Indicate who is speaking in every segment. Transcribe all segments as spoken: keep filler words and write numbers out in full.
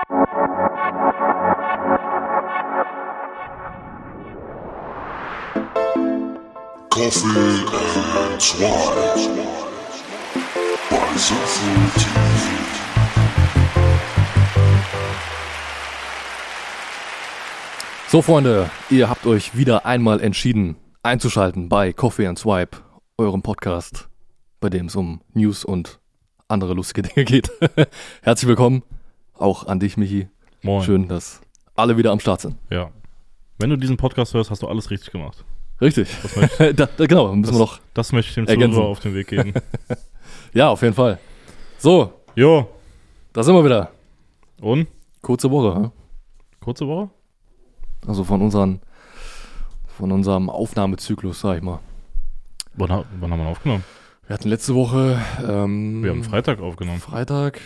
Speaker 1: Coffee and Swipe bei Soulful T V.
Speaker 2: So Freunde, ihr habt euch wieder einmal entschieden einzuschalten bei Coffee and Swipe, eurem Podcast, bei dem es um News und andere lustige Dinge geht. Herzlich willkommen, auch an dich Michi.
Speaker 3: Moin.
Speaker 2: Schön, dass alle wieder am Start sind.
Speaker 3: Ja. Wenn du diesen Podcast hörst, hast du alles richtig gemacht.
Speaker 2: Richtig.
Speaker 3: Das möchte ich,
Speaker 2: da, da, genau, müssen
Speaker 3: das,
Speaker 2: wir noch
Speaker 3: das möchte ich dem
Speaker 2: ergänzen.
Speaker 3: Zuhörer auf den Weg geben.
Speaker 2: Ja, auf jeden Fall. So,
Speaker 3: Jo.
Speaker 2: da sind wir wieder.
Speaker 3: Und?
Speaker 2: Kurze Woche, hm?
Speaker 3: Kurze Woche?
Speaker 2: Also von unseren, von unserem Aufnahmezyklus, sag ich mal.
Speaker 3: Wann, ha- wann haben wir aufgenommen?
Speaker 2: Wir hatten letzte Woche ähm,
Speaker 3: Wir haben Freitag aufgenommen.
Speaker 2: Freitag.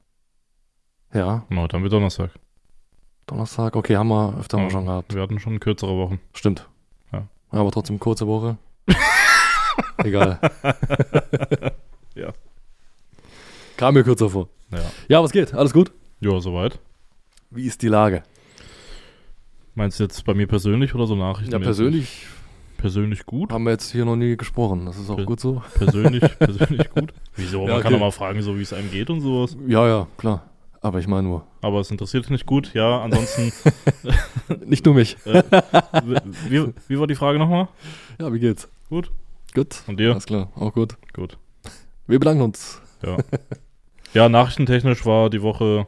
Speaker 2: Ja,
Speaker 3: Und heute haben wir Donnerstag.
Speaker 2: Donnerstag, okay, haben wir öfter mal
Speaker 3: Ja,
Speaker 2: schon gehabt.
Speaker 3: Wir hatten schon kürzere Wochen.
Speaker 2: Stimmt.
Speaker 3: Ja.
Speaker 2: Aber trotzdem kurze Woche. Egal.
Speaker 3: Ja.
Speaker 2: Kam mir kürzer vor.
Speaker 3: Ja.
Speaker 2: Ja, was geht? Alles gut?
Speaker 3: Jo, soweit.
Speaker 2: Wie ist die Lage?
Speaker 3: Meinst du jetzt bei mir persönlich oder so Nachrichten?
Speaker 2: Ja, persönlich
Speaker 3: Persönlich gut?
Speaker 2: haben wir jetzt hier noch nie gesprochen. Das ist auch
Speaker 3: Per-
Speaker 2: gut so.
Speaker 3: Persönlich, persönlich gut? Wieso? Man
Speaker 2: Ja,
Speaker 3: kann
Speaker 2: okay.
Speaker 3: doch mal fragen, so wie es einem geht und sowas.
Speaker 2: Ja, ja, klar. Aber ich meine nur.
Speaker 3: Aber es interessiert dich nicht gut. Ja, ansonsten,
Speaker 2: Nicht nur mich.
Speaker 3: äh, wie, wie war die Frage nochmal?
Speaker 2: Ja, wie geht's?
Speaker 3: Gut.
Speaker 2: Gut.
Speaker 3: Und dir?
Speaker 2: Alles klar, auch gut.
Speaker 3: Gut.
Speaker 2: Wir bedanken uns.
Speaker 3: Ja. Ja, nachrichtentechnisch war die Woche,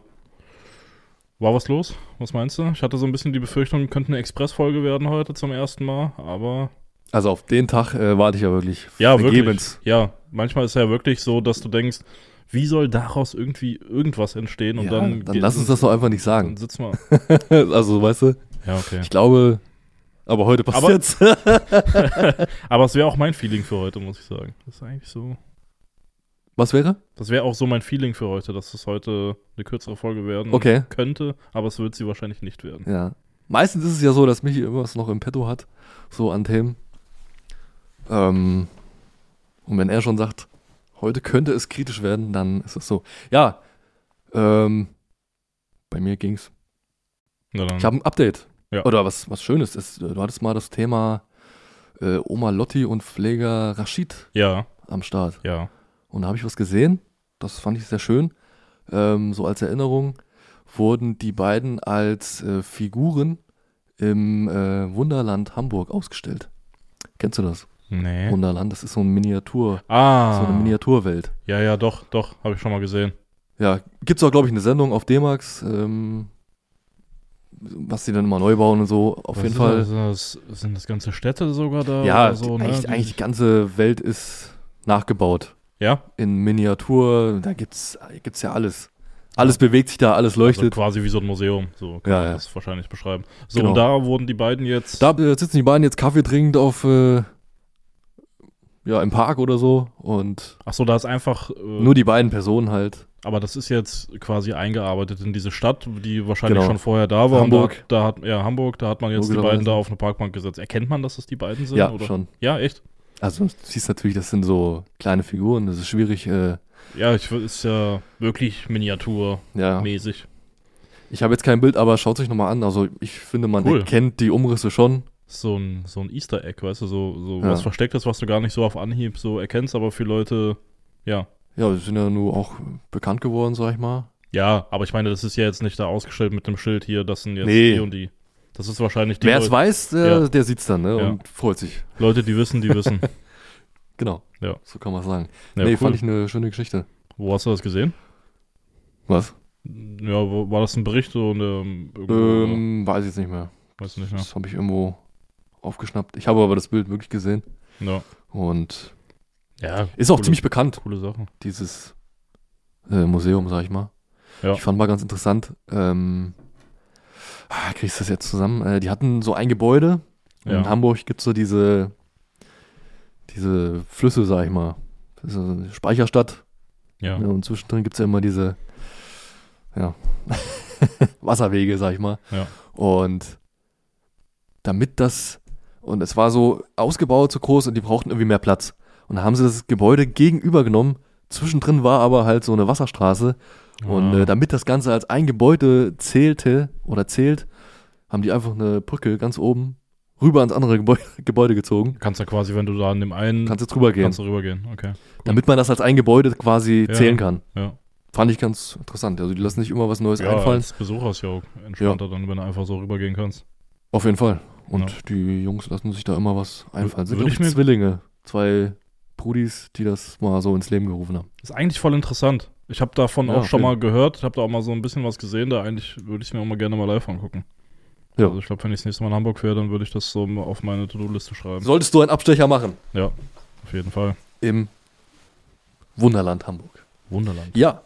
Speaker 3: war was los? Was meinst du? Ich hatte so ein bisschen die Befürchtung, könnte eine Expressfolge werden heute zum ersten Mal, aber
Speaker 2: Also auf den Tag äh, warte ich ja wirklich.
Speaker 3: ja,
Speaker 2: vergebens.
Speaker 3: wirklich. Ja, manchmal ist es ja wirklich so, dass du denkst, wie soll daraus irgendwie irgendwas entstehen? Und
Speaker 2: Ja,
Speaker 3: dann,
Speaker 2: dann lass uns das doch einfach nicht
Speaker 3: Dann
Speaker 2: sagen.
Speaker 3: sitzen wir.
Speaker 2: Also, weißt du,
Speaker 3: Ja, okay.
Speaker 2: ich glaube, aber heute
Speaker 3: Aber-
Speaker 2: passiert's.
Speaker 3: Aber es wäre auch mein Feeling für heute, muss ich sagen. Das ist eigentlich so.
Speaker 2: Was wäre?
Speaker 3: Das wäre auch so mein Feeling für heute, dass es heute eine kürzere Folge werden
Speaker 2: Okay.
Speaker 3: könnte, aber es wird sie wahrscheinlich nicht werden.
Speaker 2: Ja. Meistens ist es ja so, dass Michi irgendwas noch im Petto hat, so an Themen. Ähm, und wenn er schon sagt, heute könnte es kritisch werden, dann ist es so. Ja, ähm, bei mir ging's.
Speaker 3: Na dann.
Speaker 2: Ich habe ein Update.
Speaker 3: Ja.
Speaker 2: Oder was, was Schönes ist. Du hattest mal das Thema äh, Oma Lotti und Pfleger Rashid
Speaker 3: ja,
Speaker 2: am Start.
Speaker 3: ja.
Speaker 2: Und da habe ich was gesehen, das fand ich sehr schön. Ähm, so als Erinnerung wurden die beiden als äh, Figuren im äh, Wunderland Hamburg ausgestellt. Kennst du das?
Speaker 3: Nee.
Speaker 2: Wunderland, das ist so ein Miniatur,
Speaker 3: Ah.
Speaker 2: so eine Miniaturwelt.
Speaker 3: Ja, ja, doch, doch, habe ich schon mal gesehen.
Speaker 2: Ja, gibt's auch, glaube ich, eine Sendung auf D-Max, ähm, was die dann immer neu bauen und so. Auf
Speaker 3: Was
Speaker 2: jeden
Speaker 3: ist
Speaker 2: Fall.
Speaker 3: Das, das, sind das ganze Städte sogar da?
Speaker 2: Ja,
Speaker 3: oder so,
Speaker 2: die,
Speaker 3: ne?
Speaker 2: eigentlich,
Speaker 3: Die-
Speaker 2: eigentlich die ganze Welt ist nachgebaut.
Speaker 3: Ja,
Speaker 2: In Miniatur, da gibt's, gibt's ja alles. Alles bewegt sich da, alles
Speaker 3: also
Speaker 2: leuchtet.
Speaker 3: quasi wie so ein Museum, so kann
Speaker 2: Ja,
Speaker 3: man
Speaker 2: ja.
Speaker 3: das wahrscheinlich beschreiben. So,
Speaker 2: Genau.
Speaker 3: und da wurden die beiden jetzt,
Speaker 2: Da äh, sitzen die beiden jetzt Kaffee trinkend auf, äh, ja, im Park oder so und
Speaker 3: ach so, da ist einfach, äh,
Speaker 2: nur die beiden Personen halt.
Speaker 3: aber das ist jetzt quasi eingearbeitet in diese Stadt, die wahrscheinlich
Speaker 2: Genau.
Speaker 3: schon vorher da war.
Speaker 2: Hamburg.
Speaker 3: Und da, da hat, ja, Hamburg, da hat man jetzt die
Speaker 2: Logischerweise.
Speaker 3: beiden da auf eine Parkbank gesetzt. Erkennt man, dass das die beiden sind?
Speaker 2: Ja,
Speaker 3: oder?
Speaker 2: schon.
Speaker 3: Ja, echt?
Speaker 2: Also du siehst natürlich, das sind so kleine Figuren, das ist schwierig. Äh,
Speaker 3: Ja, ich, ist ja wirklich miniaturmäßig.
Speaker 2: ja, ich habe jetzt kein Bild, aber schaut euch nochmal an. Also ich finde, man
Speaker 3: Cool.
Speaker 2: erkennt die Umrisse schon.
Speaker 3: So ein, so ein Easter Egg, weißt du, so, so
Speaker 2: Ja.
Speaker 3: was Verstecktes, was du gar nicht so auf Anhieb so erkennst, aber für Leute, ja.
Speaker 2: Ja, die sind ja nur auch bekannt geworden, sag ich mal.
Speaker 3: Ja, aber ich meine, das ist ja jetzt nicht da ausgestellt mit dem Schild hier, das sind jetzt
Speaker 2: Nee.
Speaker 3: die und die. Das ist wahrscheinlich die
Speaker 2: Wer es
Speaker 3: Leute,
Speaker 2: weiß, der,
Speaker 3: Ja.
Speaker 2: der sieht's dann, ne?
Speaker 3: Ja.
Speaker 2: Und freut sich.
Speaker 3: Leute, die wissen, die wissen.
Speaker 2: Genau.
Speaker 3: Ja.
Speaker 2: So kann man sagen.
Speaker 3: Ja,
Speaker 2: nee,
Speaker 3: cool.
Speaker 2: fand ich eine schöne Geschichte.
Speaker 3: Wo hast du das gesehen?
Speaker 2: Was?
Speaker 3: Ja, wo, war das ein Bericht so eine, irgendwo,
Speaker 2: Ähm, weiß ich jetzt nicht mehr.
Speaker 3: oder? Weiß nicht mehr.
Speaker 2: Das habe ich irgendwo aufgeschnappt. Ich habe aber das Bild wirklich gesehen.
Speaker 3: Ja.
Speaker 2: Und
Speaker 3: Ja,
Speaker 2: ist auch
Speaker 3: coole,
Speaker 2: ziemlich bekannt,
Speaker 3: coole Sache.
Speaker 2: dieses äh, Museum, sag ich mal.
Speaker 3: Ja.
Speaker 2: Ich fand mal ganz interessant. Ähm, ah, kriegst du das jetzt zusammen? Äh, die hatten so ein Gebäude. Und
Speaker 3: Ja.
Speaker 2: in Hamburg gibt es so diese, diese Flüsse, sag ich mal. Das ist so eine Speicherstadt.
Speaker 3: Ja.
Speaker 2: Ja, und zwischendrin gibt es ja immer diese ja, Wasserwege, sag ich mal.
Speaker 3: Ja.
Speaker 2: Und damit das, und es war so ausgebaut, so groß und die brauchten irgendwie mehr Platz. Und da haben sie das Gebäude gegenüber genommen. Zwischendrin war aber halt so eine Wasserstraße Und
Speaker 3: Ah.
Speaker 2: äh, damit das Ganze als ein Gebäude zählte oder zählt, haben die einfach eine Brücke ganz oben rüber ans andere Gebäude, Gebäude gezogen.
Speaker 3: Kannst ja quasi, wenn du da an dem einen,
Speaker 2: Kannst jetzt rübergehen,
Speaker 3: kannst du rübergehen. Okay.
Speaker 2: damit man das als ein Gebäude quasi
Speaker 3: Ja.
Speaker 2: zählen kann.
Speaker 3: Ja.
Speaker 2: Fand ich ganz interessant. Also die lassen nicht immer was Neues
Speaker 3: Ja,
Speaker 2: einfallen.
Speaker 3: als Besucher ist ja auch entspannter dann, wenn du einfach so rübergehen kannst.
Speaker 2: Auf jeden Fall. Und
Speaker 3: Ja.
Speaker 2: die Jungs lassen sich da immer was einfallen. Sind,
Speaker 3: würde
Speaker 2: glaube
Speaker 3: ich
Speaker 2: ich,
Speaker 3: mir-
Speaker 2: Zwillinge. Zwei Brudis, die das mal so ins Leben gerufen haben.
Speaker 3: Ist eigentlich voll interessant. Ich habe davon
Speaker 2: Ja,
Speaker 3: auch
Speaker 2: auf
Speaker 3: schon
Speaker 2: jeden
Speaker 3: mal gehört. Ich habe da auch mal so ein bisschen was gesehen. Da eigentlich würde ich es mir auch mal gerne mal live angucken.
Speaker 2: Ja.
Speaker 3: Also ich glaube, wenn ich das nächste Mal in Hamburg wäre, dann würde ich das so mal auf meine To-Do-Liste schreiben.
Speaker 2: Solltest du einen Abstecher machen
Speaker 3: Ja, auf jeden Fall.
Speaker 2: im Wunderland Hamburg.
Speaker 3: Wunderland.
Speaker 2: Ja.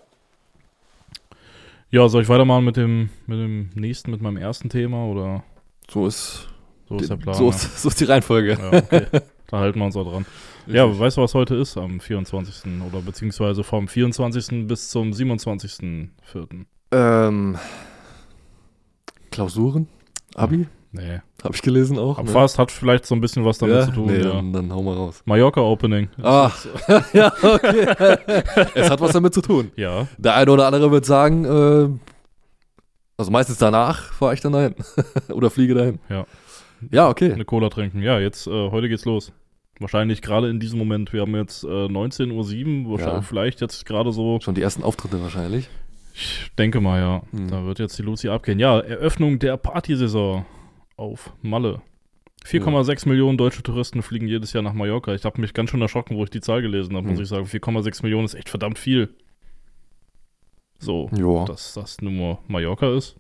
Speaker 3: Ja, soll ich weitermachen mit dem, mit dem nächsten, mit meinem ersten Thema oder
Speaker 2: So ist,
Speaker 3: so ist der Plan?
Speaker 2: so
Speaker 3: ja?
Speaker 2: ist, so ist die Reihenfolge.
Speaker 3: Ja, okay. Da halten wir uns auch dran. Ja, weißt du, was heute ist am vierundzwanzigsten oder beziehungsweise vom vierundzwanzigsten bis zum siebenundzwanzigsten vierten
Speaker 2: Ähm, Klausuren? Abi?
Speaker 3: Nee.
Speaker 2: Habe ich gelesen auch.
Speaker 3: Aber
Speaker 2: ne?
Speaker 3: fast hat vielleicht so ein bisschen was damit
Speaker 2: ja?
Speaker 3: zu tun.
Speaker 2: Nee,
Speaker 3: ja.
Speaker 2: dann, dann hau mal raus.
Speaker 3: Mallorca Opening.
Speaker 2: Ach, ja, okay. Es hat was damit zu tun.
Speaker 3: Ja.
Speaker 2: Der eine oder andere wird sagen, äh, also meistens danach fahre ich dann dahin. Oder fliege dahin.
Speaker 3: Ja.
Speaker 2: Ja, okay.
Speaker 3: Eine Cola trinken. Ja, jetzt, äh, heute geht's los. Wahrscheinlich gerade in diesem Moment. Wir haben jetzt äh, neunzehn Uhr sieben. Wahrscheinlich
Speaker 2: Ja.
Speaker 3: vielleicht jetzt gerade so.
Speaker 2: Schon die ersten Auftritte wahrscheinlich.
Speaker 3: Ich denke mal, ja.
Speaker 2: Hm.
Speaker 3: Da wird jetzt die Luzi abgehen. Ja, Eröffnung der Partysaison auf Malle. vier Komma sechs Millionen deutsche Touristen fliegen jedes Jahr nach Mallorca. Ich habe mich ganz schön erschrocken, wo ich die Zahl gelesen habe,
Speaker 2: Hm.
Speaker 3: muss ich sagen. vier Komma sechs Millionen ist echt verdammt viel. So,
Speaker 2: Ja.
Speaker 3: dass das nur Mallorca ist.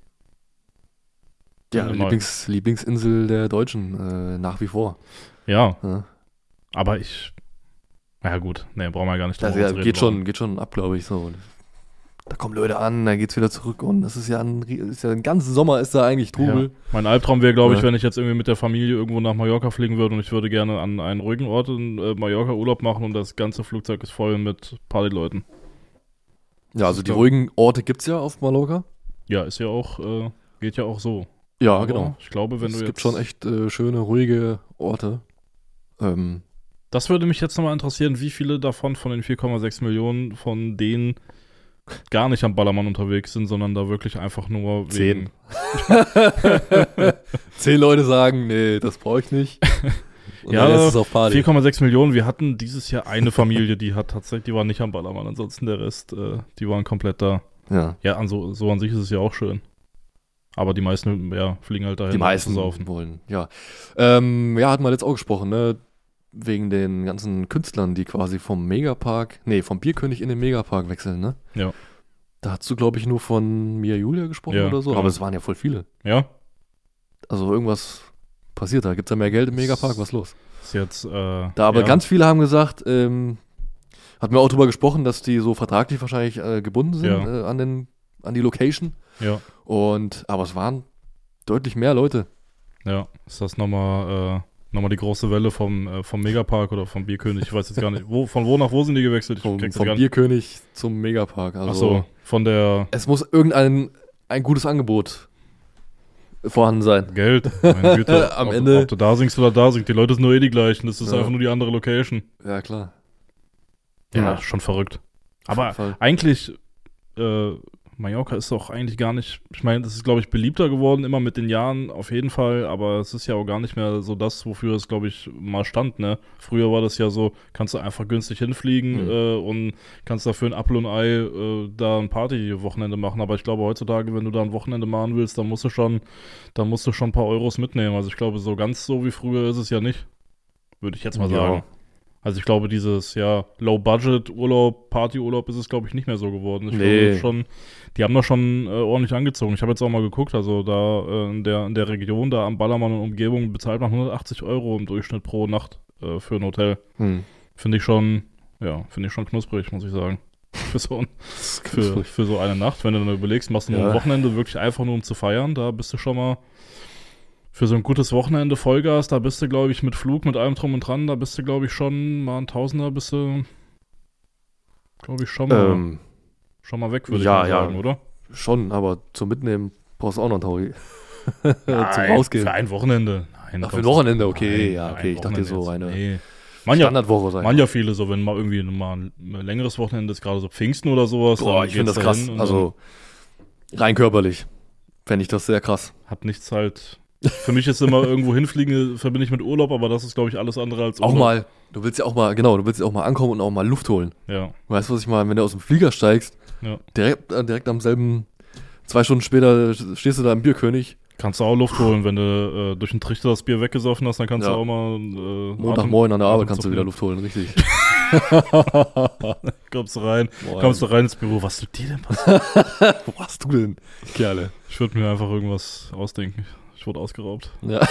Speaker 2: Ja,
Speaker 3: Mal.
Speaker 2: Lieblings, Lieblingsinsel der Deutschen, äh, nach wie vor.
Speaker 3: Ja,
Speaker 2: Ja.
Speaker 3: aber ich. Ja, gut, ne, brauchen wir gar nicht
Speaker 2: Das
Speaker 3: drüber
Speaker 2: ja,
Speaker 3: zu reden,
Speaker 2: geht,
Speaker 3: warum.
Speaker 2: schon, geht schon ab, glaube ich, so. Da kommen Leute an, dann geht's wieder zurück und das ist ja ein, rie- ist ja den ganzen Sommer ist da eigentlich Trubel.
Speaker 3: Ja. Mein Albtraum wäre, glaube ich,
Speaker 2: Ja.
Speaker 3: wenn ich jetzt irgendwie mit der Familie irgendwo nach Mallorca fliegen würde und ich würde gerne an einen ruhigen Ort in äh, Mallorca Urlaub machen und das ganze Flugzeug ist voll mit Partyleuten.
Speaker 2: Ja, also die
Speaker 3: Ja.
Speaker 2: ruhigen Orte gibt's ja auf Mallorca.
Speaker 3: Ja, ist ja auch, äh, geht ja auch so.
Speaker 2: Ja,
Speaker 3: Aber
Speaker 2: genau.
Speaker 3: Ich glaube, wenn
Speaker 2: es
Speaker 3: du
Speaker 2: gibt
Speaker 3: jetzt.
Speaker 2: schon echt äh, schöne, ruhige Orte. Ähm,
Speaker 3: Das würde mich jetzt nochmal interessieren, wie viele davon von den vier Komma sechs Millionen von denen gar nicht am Ballermann unterwegs sind, sondern da wirklich einfach nur
Speaker 2: Zehn.
Speaker 3: wegen
Speaker 2: Zehn Leute sagen, nee, das brauche ich nicht. Und
Speaker 3: Ja,
Speaker 2: der Rest ist auf Party.
Speaker 3: vier Komma sechs Millionen. Wir hatten dieses Jahr eine Familie, die hat tatsächlich, die war nicht am Ballermann, ansonsten der Rest, äh, die waren komplett da.
Speaker 2: Ja,
Speaker 3: Ja, an so, so an sich ist es ja auch schön. Aber die meisten, ja, fliegen halt dahin,
Speaker 2: die
Speaker 3: um
Speaker 2: meisten
Speaker 3: zu saufen.
Speaker 2: wollen, ja. Ähm, ja, hatten wir jetzt auch gesprochen, ne? Wegen den ganzen Künstlern, die quasi vom Megapark, nee, vom Bierkönig in den Megapark wechseln, ne?
Speaker 3: Ja.
Speaker 2: Da hast du, glaube ich, nur von Mia Julia gesprochen
Speaker 3: Ja,
Speaker 2: oder so,
Speaker 3: genau.
Speaker 2: aber es waren ja voll viele.
Speaker 3: Ja,
Speaker 2: Also irgendwas passiert da. Gibt's da mehr Geld im Megapark? Was ist los?
Speaker 3: ist jetzt, äh,
Speaker 2: Da aber
Speaker 3: ja,
Speaker 2: ganz viele haben gesagt, ähm, hatten wir auch drüber gesprochen, dass die so vertraglich wahrscheinlich äh, gebunden sind
Speaker 3: Ja.
Speaker 2: äh, an, den, an die Location.
Speaker 3: ja,
Speaker 2: Und, aber es waren deutlich mehr Leute.
Speaker 3: ja, ist das nochmal, äh, nochmal die große Welle vom, äh, vom Megapark oder vom Bierkönig, ich weiß jetzt gar nicht, wo, von wo nach wo sind die gewechselt? Ich
Speaker 2: Vom,
Speaker 3: krieg's
Speaker 2: vom
Speaker 3: gar nicht.
Speaker 2: Bierkönig zum Megapark. Also
Speaker 3: Ach so, von der
Speaker 2: es muss irgendein ein gutes Angebot vorhanden sein.
Speaker 3: Geld, meine Güte.
Speaker 2: Am
Speaker 3: ob,
Speaker 2: Ende-
Speaker 3: Ob du da singst oder da singst, die Leute sind nur eh die gleichen, das ist
Speaker 2: Ja.
Speaker 3: einfach nur die andere Location.
Speaker 2: Ja, klar.
Speaker 3: Ja, schon verrückt. Aber
Speaker 2: jeden Fall.
Speaker 3: eigentlich, äh, Mallorca ist doch eigentlich gar nicht, ich meine, das ist, glaube ich, beliebter geworden, immer mit den Jahren, auf jeden Fall, aber es ist ja auch gar nicht mehr so das, wofür es, glaube ich, mal stand, ne? Früher war das ja so, kannst du einfach günstig hinfliegen
Speaker 2: Mhm.
Speaker 3: äh, und kannst dafür ein Apfel und Ei äh, da ein Party-Wochenende machen, aber ich glaube, heutzutage, wenn du da ein Wochenende machen willst, dann musst du schon, dann musst du schon ein paar Euros mitnehmen, also ich glaube, so ganz so wie früher ist es ja nicht, würde ich jetzt mal
Speaker 2: Ja.
Speaker 3: sagen. Also ich glaube, dieses, ja, Low-Budget-Urlaub, Party-Urlaub ist es, glaube ich, nicht mehr so geworden. Ich
Speaker 2: Nee.
Speaker 3: glaube schon, die haben da schon äh, ordentlich angezogen. Ich habe jetzt auch mal geguckt, also da äh, in, der, in der Region, da am Ballermann und Umgebung, bezahlt man hundertachtzig Euro im Durchschnitt pro Nacht äh, für ein Hotel.
Speaker 2: Hm.
Speaker 3: Finde ich schon, ja, finde ich schon knusprig, muss ich sagen. Für so, ein, für, für so eine Nacht, wenn du dann überlegst, machst du nur
Speaker 2: Ja.
Speaker 3: ein Wochenende wirklich einfach nur um zu feiern, da bist du schon mal für so ein gutes Wochenende Vollgas, da bist du, glaube ich, mit Flug, mit allem drum und dran, da bist du, glaube ich, schon mal ein Tausender, bist du, glaube ich, schon mal,
Speaker 2: Ähm,
Speaker 3: schon mal weg, würde
Speaker 2: ja,
Speaker 3: ich mal
Speaker 2: ja.
Speaker 3: sagen, oder?
Speaker 2: schon, aber zum Mitnehmen brauchst du auch noch einen Taui. zum
Speaker 3: Nein,
Speaker 2: Rausgehen.
Speaker 3: Für ein Wochenende. Nein,
Speaker 2: Ach, für ein
Speaker 3: kommst du-
Speaker 2: Wochenende, okay,
Speaker 3: Nein,
Speaker 2: ja,
Speaker 3: für
Speaker 2: okay,
Speaker 3: ein
Speaker 2: ich dachte
Speaker 3: Wochenende
Speaker 2: so
Speaker 3: jetzt.
Speaker 2: eine-
Speaker 3: Nee. Man ja,
Speaker 2: Standardwoche sein.
Speaker 3: man ja viele so, wenn mal irgendwie mal ein längeres Wochenende ist, gerade so Pfingsten oder sowas.
Speaker 2: Boah,
Speaker 3: dann
Speaker 2: ich finde
Speaker 3: geht's
Speaker 2: das krass.
Speaker 3: dahin und
Speaker 2: Also rein körperlich fände ich das sehr krass.
Speaker 3: dann hat nichts halt. Für mich ist immer irgendwo hinfliegen, verbinde ich mit Urlaub, aber das ist, glaube ich, alles andere als Urlaub.
Speaker 2: Auch mal, du willst ja auch mal, genau, du willst ja auch mal ankommen und auch mal Luft holen.
Speaker 3: Ja,
Speaker 2: Weißt du, was ich meine? Wenn du aus dem Flieger steigst,
Speaker 3: ja.
Speaker 2: direkt, äh, direkt am selben, zwei Stunden später stehst du da im Bierkönig.
Speaker 3: Kannst du auch Luft holen, wenn du äh, durch einen Trichter das Bier weggesoffen hast, dann kannst
Speaker 2: Ja.
Speaker 3: du auch mal äh,
Speaker 2: Montagmorgen an der Arbeit kannst du
Speaker 3: Atemzug
Speaker 2: wieder
Speaker 3: nehmen.
Speaker 2: Luft holen, richtig.
Speaker 3: Kommst du rein,
Speaker 2: Boah,
Speaker 3: kommst du rein ins Büro, was tut dir denn passiert?
Speaker 2: Wo hast du denn, Kerle?
Speaker 3: Ich würde mir einfach irgendwas ausdenken. Ich wurde ausgeraubt.
Speaker 2: Ja.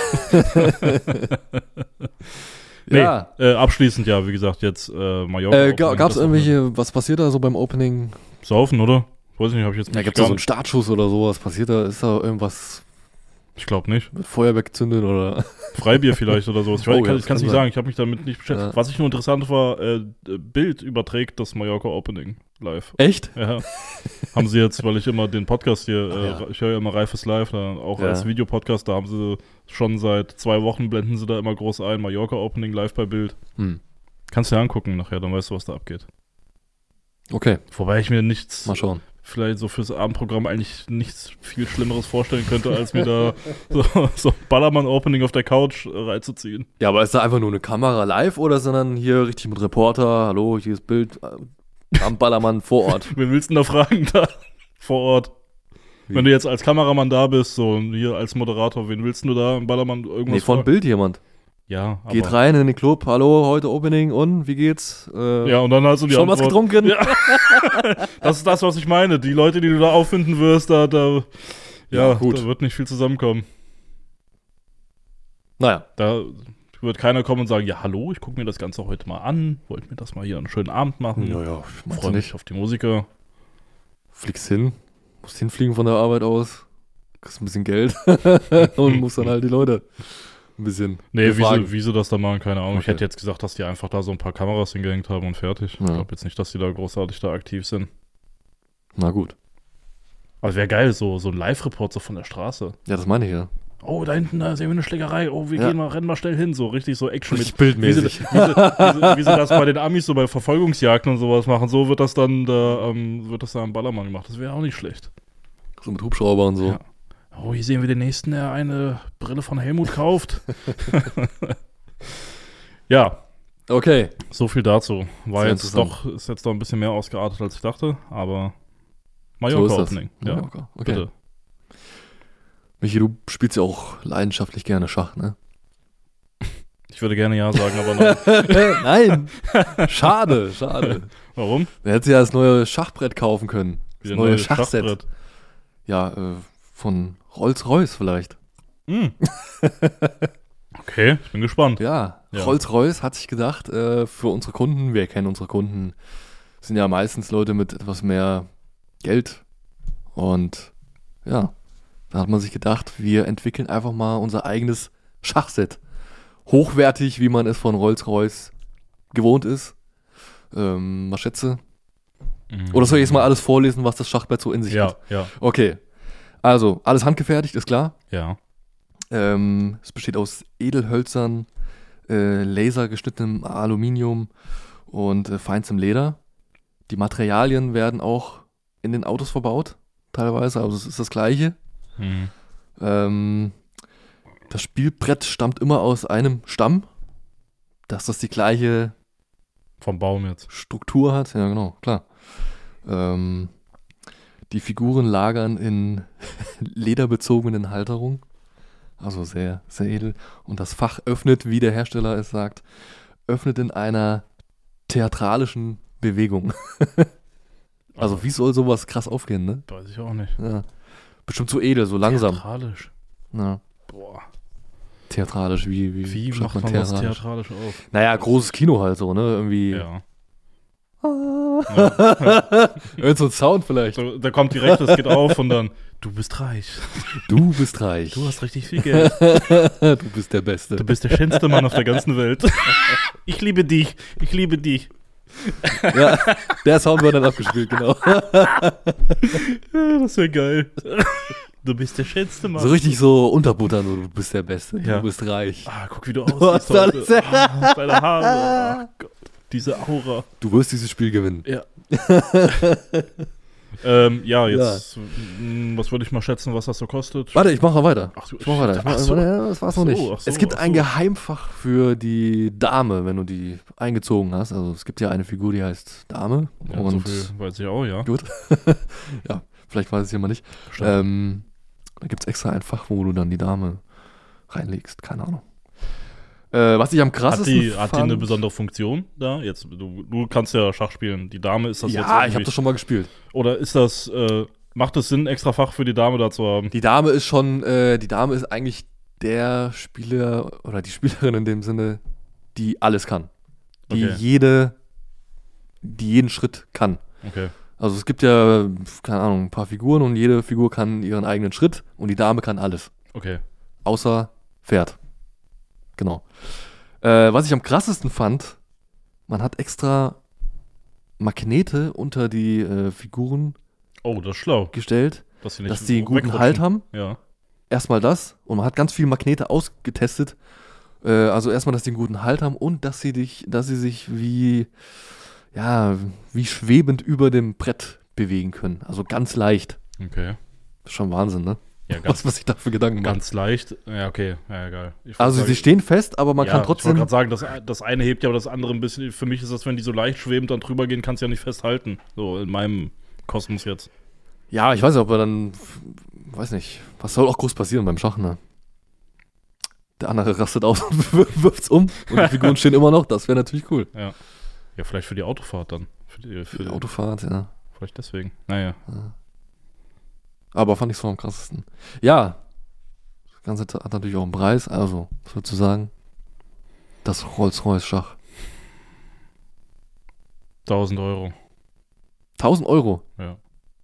Speaker 3: Nee,
Speaker 2: ja.
Speaker 3: äh, abschließend ja, wie gesagt, jetzt äh, Mallorca.
Speaker 2: Äh, ga,
Speaker 3: Opening,
Speaker 2: gab's
Speaker 3: das
Speaker 2: irgendwelche, was passiert da so beim Opening?
Speaker 3: Saufen, oder? Weiß ich nicht, hab ich jetzt
Speaker 2: Ja,
Speaker 3: nicht
Speaker 2: gibt's da
Speaker 3: gar
Speaker 2: so einen
Speaker 3: nicht-
Speaker 2: Startschuss oder sowas? Passiert da, ist da irgendwas
Speaker 3: Ich glaube nicht.
Speaker 2: mit Feuerwerk gezündet oder?
Speaker 3: Freibier vielleicht oder sowas. Ich, weiß,
Speaker 2: Oh,
Speaker 3: ich kann
Speaker 2: ja,
Speaker 3: es
Speaker 2: das kann
Speaker 3: nicht
Speaker 2: sein.
Speaker 3: sagen, ich habe mich damit nicht beschäftigt.
Speaker 2: Ja.
Speaker 3: Was ich nur interessant war, äh, Bild überträgt das Mallorca Opening live.
Speaker 2: Echt?
Speaker 3: Ja. Haben sie jetzt, weil ich immer den Podcast hier, äh,
Speaker 2: Ja.
Speaker 3: ich höre ja immer Reifes Live, da, auch
Speaker 2: Ja.
Speaker 3: als Videopodcast, da haben sie schon seit zwei Wochen blenden sie da immer groß ein, Mallorca Opening live bei Bild.
Speaker 2: Hm.
Speaker 3: Kannst du dir angucken nachher, dann weißt du, was da abgeht.
Speaker 2: Okay,
Speaker 3: Wobei ich mir nichts,
Speaker 2: mal schauen.
Speaker 3: vielleicht so fürs Abendprogramm eigentlich nichts viel Schlimmeres vorstellen könnte, als mir da so, so ein Ballermann-Opening auf der Couch äh, reinzuziehen.
Speaker 2: Ja, aber ist da einfach nur eine Kamera live oder ist dann hier richtig mit Reporter? Hallo, hier ist Bild äh, am Ballermann vor Ort.
Speaker 3: Wen willst du denn da fragen da vor Ort?
Speaker 2: Wie?
Speaker 3: Wenn du jetzt als Kameramann da bist, so und hier als Moderator, wen willst du da im Ballermann irgendwas
Speaker 2: Nee, von
Speaker 3: fragen?
Speaker 2: Bild jemand.
Speaker 3: Ja, aber
Speaker 2: Geht rein in den Club, hallo, heute Opening und wie geht's? Äh,
Speaker 3: Ja, und dann hast du die
Speaker 2: schon was
Speaker 3: Antwort.
Speaker 2: getrunken?
Speaker 3: Ja. Das ist das, was ich meine. Die Leute, die du da auffinden wirst, da, da, ja,
Speaker 2: Ja, gut.
Speaker 3: da wird nicht viel zusammenkommen.
Speaker 2: Naja,
Speaker 3: Da wird keiner kommen und sagen, ja, hallo, ich gucke mir das Ganze heute mal an, wollte mir das mal hier einen schönen Abend machen.
Speaker 2: ja, ja, machst du
Speaker 3: Freue mich
Speaker 2: nicht.
Speaker 3: auf die Musiker.
Speaker 2: Fliegst hin, musst hinfliegen von der Arbeit aus, kriegst ein bisschen Geld und musst dann halt die Leute ein bisschen
Speaker 3: Nee, wie
Speaker 2: befragen.
Speaker 3: sie, wie sie das da machen, keine Ahnung. Ich
Speaker 2: Okay.
Speaker 3: hätte jetzt gesagt, dass die einfach da so ein paar Kameras hingehängt haben und fertig.
Speaker 2: Ja.
Speaker 3: Ich glaube jetzt nicht, dass die da großartig da aktiv sind.
Speaker 2: Na gut.
Speaker 3: Aber wäre geil, so, so ein Live-Report so von der Straße.
Speaker 2: Ja, das meine ich ja.
Speaker 3: Oh, da hinten, da sehen wir eine Schlägerei. Oh, wir
Speaker 2: Ja.
Speaker 3: gehen mal, rennen mal schnell hin. So richtig so Action
Speaker 2: Richtig
Speaker 3: mit. Wie sie, wie,
Speaker 2: bildmäßig.
Speaker 3: sie, wie, sie, wie sie das bei den Amis so bei Verfolgungsjagden und sowas machen. So wird das dann da, ähm, wird das da am Ballermann gemacht. Das wäre auch nicht schlecht.
Speaker 2: So mit Hubschrauber und so.
Speaker 3: Ja. Oh, hier sehen wir den nächsten, der eine Brille von Helmut kauft. Ja,
Speaker 2: Okay.
Speaker 3: so viel dazu. War
Speaker 2: Sehr
Speaker 3: jetzt
Speaker 2: interessant.
Speaker 3: doch, ist jetzt doch ein bisschen mehr ausgeartet, als ich dachte, aber
Speaker 2: So ist
Speaker 3: Mallorca
Speaker 2: das.
Speaker 3: Opening. Ja,
Speaker 2: Mallorca. Okay.
Speaker 3: bitte.
Speaker 2: Michi, du spielst ja auch leidenschaftlich gerne Schach, ne?
Speaker 3: Ich würde gerne ja sagen, aber nein.
Speaker 2: Nein. Schade, schade.
Speaker 3: Warum?
Speaker 2: Wer hätte ja das neue Schachbrett kaufen können. Das
Speaker 3: Wieder
Speaker 2: neue
Speaker 3: neues
Speaker 2: Schachset.
Speaker 3: Schachbrett.
Speaker 2: Ja, äh, von Rolls-Royce vielleicht.
Speaker 3: Hm. Okay, ich bin gespannt.
Speaker 2: Ja,
Speaker 3: Ja.
Speaker 2: Rolls-Royce hat sich gedacht, äh, für unsere Kunden, wir kennen unsere Kunden, sind ja meistens Leute mit etwas mehr Geld. Und ja, da hat man sich gedacht, wir entwickeln einfach mal unser eigenes Schachset. Hochwertig, wie man es von Rolls-Royce gewohnt ist. Ähm, was schätze?
Speaker 3: Mhm.
Speaker 2: Oder soll ich jetzt mal alles vorlesen, was das Schachbrett so in sich
Speaker 3: Ja,
Speaker 2: hat?
Speaker 3: ja,
Speaker 2: Okay. Also, alles handgefertigt, ist klar.
Speaker 3: ja.
Speaker 2: Ähm, es besteht aus Edelhölzern, äh, lasergeschnittenem Aluminium und äh, feinstem Leder. Die Materialien werden auch in den Autos verbaut, teilweise, also es ist das Gleiche.
Speaker 3: Mhm.
Speaker 2: Ähm, das Spielbrett stammt immer aus einem Stamm, dass das die gleiche
Speaker 3: Vom Baum jetzt.
Speaker 2: Struktur hat. Ja, genau, klar. Ähm, die Figuren lagern in lederbezogenen Halterungen. Also sehr, sehr edel. Und das Fach öffnet, wie der Hersteller es sagt, öffnet in einer theatralischen Bewegung. Also wie soll sowas krass aufgehen, ne?
Speaker 3: Weiß ich auch nicht.
Speaker 2: Ja. Bestimmt so edel, so langsam.
Speaker 3: Theatralisch.
Speaker 2: Ja.
Speaker 3: Boah.
Speaker 2: Theatralisch, wie, wie,
Speaker 3: Wie
Speaker 2: schreibt
Speaker 3: macht man das theatralisch auf?
Speaker 2: Naja, großes Kino halt so, ne? Irgendwie.
Speaker 3: Ja.
Speaker 2: Irgend so ein Sound vielleicht.
Speaker 3: So, da kommt direkt, das geht auf und dann, du bist reich.
Speaker 2: Du bist reich.
Speaker 3: Du hast richtig viel Geld.
Speaker 2: Du bist der Beste.
Speaker 3: Du bist der schönste Mann auf der ganzen Welt. Ich liebe dich. Ich liebe dich.
Speaker 2: Ja, der Sound wird dann abgespielt, genau.
Speaker 3: Ja, das wäre geil. Du bist der schönste Mann.
Speaker 2: So richtig so unterbuttern, so, du bist der Beste,
Speaker 3: Ja.
Speaker 2: du bist reich.
Speaker 3: Ah, guck, wie du
Speaker 2: Du hast
Speaker 3: aussiehst
Speaker 2: alles.
Speaker 3: heute. Ah, deine Haare. Oh Gott. Diese Aura.
Speaker 2: Du wirst dieses Spiel gewinnen.
Speaker 3: Ja. ähm, ja, jetzt, mh, was würde ich mal schätzen, was das so kostet?
Speaker 2: Warte, ich mache mal weiter.
Speaker 3: Ach so,
Speaker 2: Ich mach weiter. Ich mach,
Speaker 3: ach so.
Speaker 2: warte, ja, das war's noch
Speaker 3: Ach so,
Speaker 2: nicht.
Speaker 3: ach so,
Speaker 2: es gibt
Speaker 3: ach
Speaker 2: ein
Speaker 3: so.
Speaker 2: Geheimfach für die Dame, wenn du die eingezogen hast. Also es gibt ja eine Figur, die heißt Dame.
Speaker 3: Ja,
Speaker 2: und
Speaker 3: so viel weiß ich auch, ja.
Speaker 2: gut. Ja, vielleicht weiß es jemand nicht.
Speaker 3: Stimmt.
Speaker 2: Ähm, da gibt es extra ein Fach, wo du dann die Dame reinlegst. Keine Ahnung. Äh, was ich am
Speaker 3: Hat
Speaker 2: krassesten
Speaker 3: die, hat die
Speaker 2: fand,
Speaker 3: eine besondere Funktion da? Jetzt, du, du kannst ja Schach spielen. Die Dame ist das jetzt
Speaker 2: Ja, ich habe
Speaker 3: irgendwie-
Speaker 2: das schon mal gespielt.
Speaker 3: Oder ist das, äh, macht es Sinn, extra Fach für die Dame da zu haben?
Speaker 2: Die Dame ist schon, äh, die Dame ist eigentlich der Spieler oder die Spielerin in dem Sinne, die alles kann. Die
Speaker 3: Okay.
Speaker 2: jede, die jeden Schritt kann.
Speaker 3: Okay.
Speaker 2: Also es gibt ja, keine Ahnung, ein paar Figuren und jede Figur kann ihren eigenen Schritt und die Dame kann alles.
Speaker 3: Okay.
Speaker 2: Außer Pferd. Genau. Äh, was ich am krassesten fand, man hat extra Magnete unter die äh, Figuren
Speaker 3: Oh, das ist schlau.
Speaker 2: gestellt,
Speaker 3: Dass die, nicht
Speaker 2: dass die einen guten
Speaker 3: wegrutschen.
Speaker 2: Halt haben.
Speaker 3: Ja.
Speaker 2: Erstmal das und man hat ganz viele Magnete ausgetestet. Äh, also erstmal, dass die einen guten Halt haben und dass sie dich, dass sie sich wie, ja, wie schwebend über dem Brett bewegen können. Also ganz leicht.
Speaker 3: Okay.
Speaker 2: Das ist schon Wahnsinn, ne?
Speaker 3: Ja, ganz,
Speaker 2: Was, was ich da für Gedanken mache.
Speaker 3: ganz leicht. Ja, okay. Ja, geil. Ich wollte
Speaker 2: Also
Speaker 3: sagen-
Speaker 2: sie stehen fest, aber man
Speaker 3: ja,
Speaker 2: kann trotzdem.
Speaker 3: Ich wollte gerade sagen, das, das eine hebt ja aber das andere ein bisschen. Für mich ist das, wenn die so leicht schwebend dann drüber gehen, kannst du ja nicht festhalten. So in meinem Kosmos jetzt.
Speaker 2: Ja, ich weiß nicht, ob er dann, weiß nicht, was soll auch groß passieren beim Schach, ne? Der andere rastet aus und wirft's um und die Figuren stehen immer noch, das wäre natürlich cool.
Speaker 3: Ja. Ja, vielleicht für die Autofahrt dann. Für die, für
Speaker 2: Für die
Speaker 3: die,
Speaker 2: Autofahrt, ja.
Speaker 3: vielleicht deswegen. Naja.
Speaker 2: Aber fand ich so am krassesten. Ja, das Ganze hat natürlich auch einen Preis, also, was würdest du sagen? Das Rolls-Royce-Schach.
Speaker 3: tausend Euro.
Speaker 2: tausend Euro.
Speaker 3: Ja.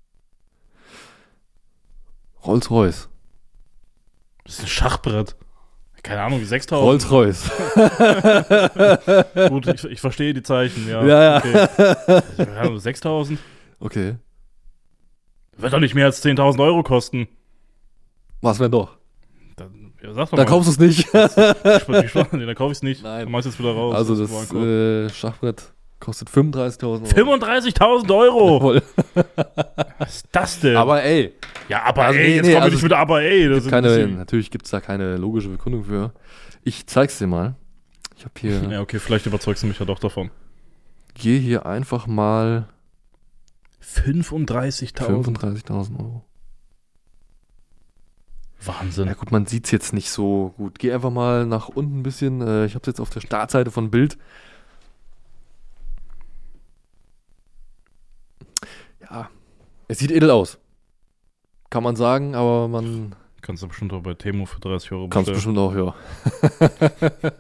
Speaker 2: Rolls-Royce.
Speaker 3: Das ist ein Schachbrett. Keine Ahnung, wie sechstausend.
Speaker 2: Rolls-Royce.
Speaker 3: Gut, ich, ich verstehe die Zeichen, ja.
Speaker 2: Ja, ja.
Speaker 3: Okay. Keine Ahnung, sechstausend?
Speaker 2: Okay.
Speaker 3: Wird doch nicht mehr als zehntausend Euro kosten.
Speaker 2: Was wenn doch?
Speaker 3: Dann, ja, sag doch
Speaker 2: Dann
Speaker 3: mal.
Speaker 2: kaufst du es nicht.
Speaker 3: Ich, ich, ich, nee, dann kauf ich es nicht.
Speaker 2: Nein.
Speaker 3: Dann machst du jetzt wieder raus.
Speaker 2: Also
Speaker 3: Das
Speaker 2: das
Speaker 3: war ein
Speaker 2: äh, Schachbrett kostet fünfunddreißigtausend Euro.
Speaker 3: fünfunddreißigtausend Euro!
Speaker 2: Jawohl.
Speaker 3: Was ist das denn?
Speaker 2: Aber ey,
Speaker 3: ja, aber
Speaker 2: Also,
Speaker 3: ey,
Speaker 2: nee,
Speaker 3: jetzt
Speaker 2: nee,
Speaker 3: komm
Speaker 2: also
Speaker 3: nicht mit aber ey. Das ist ein
Speaker 2: keine,
Speaker 3: bisschen-
Speaker 2: natürlich gibt es da keine logische Begründung für. Ich zeig's dir mal. Ich habe hier,
Speaker 3: Ja, okay, vielleicht überzeugst du mich ja doch davon.
Speaker 2: gehe hier einfach mal
Speaker 3: fünfunddreißigtausend.
Speaker 2: fünfunddreißigtausend Euro.
Speaker 3: Wahnsinn.
Speaker 2: Ja gut, man sieht's jetzt nicht so gut. Geh einfach mal nach unten ein bisschen. Äh, ich habe jetzt auf der Startseite von Bild. Ja, es sieht edel aus. Kann man sagen, aber man
Speaker 3: Kannst du bestimmt auch bei Temo für dreißig Euro
Speaker 2: kann es
Speaker 3: bestellen.
Speaker 2: bestimmt auch, ja.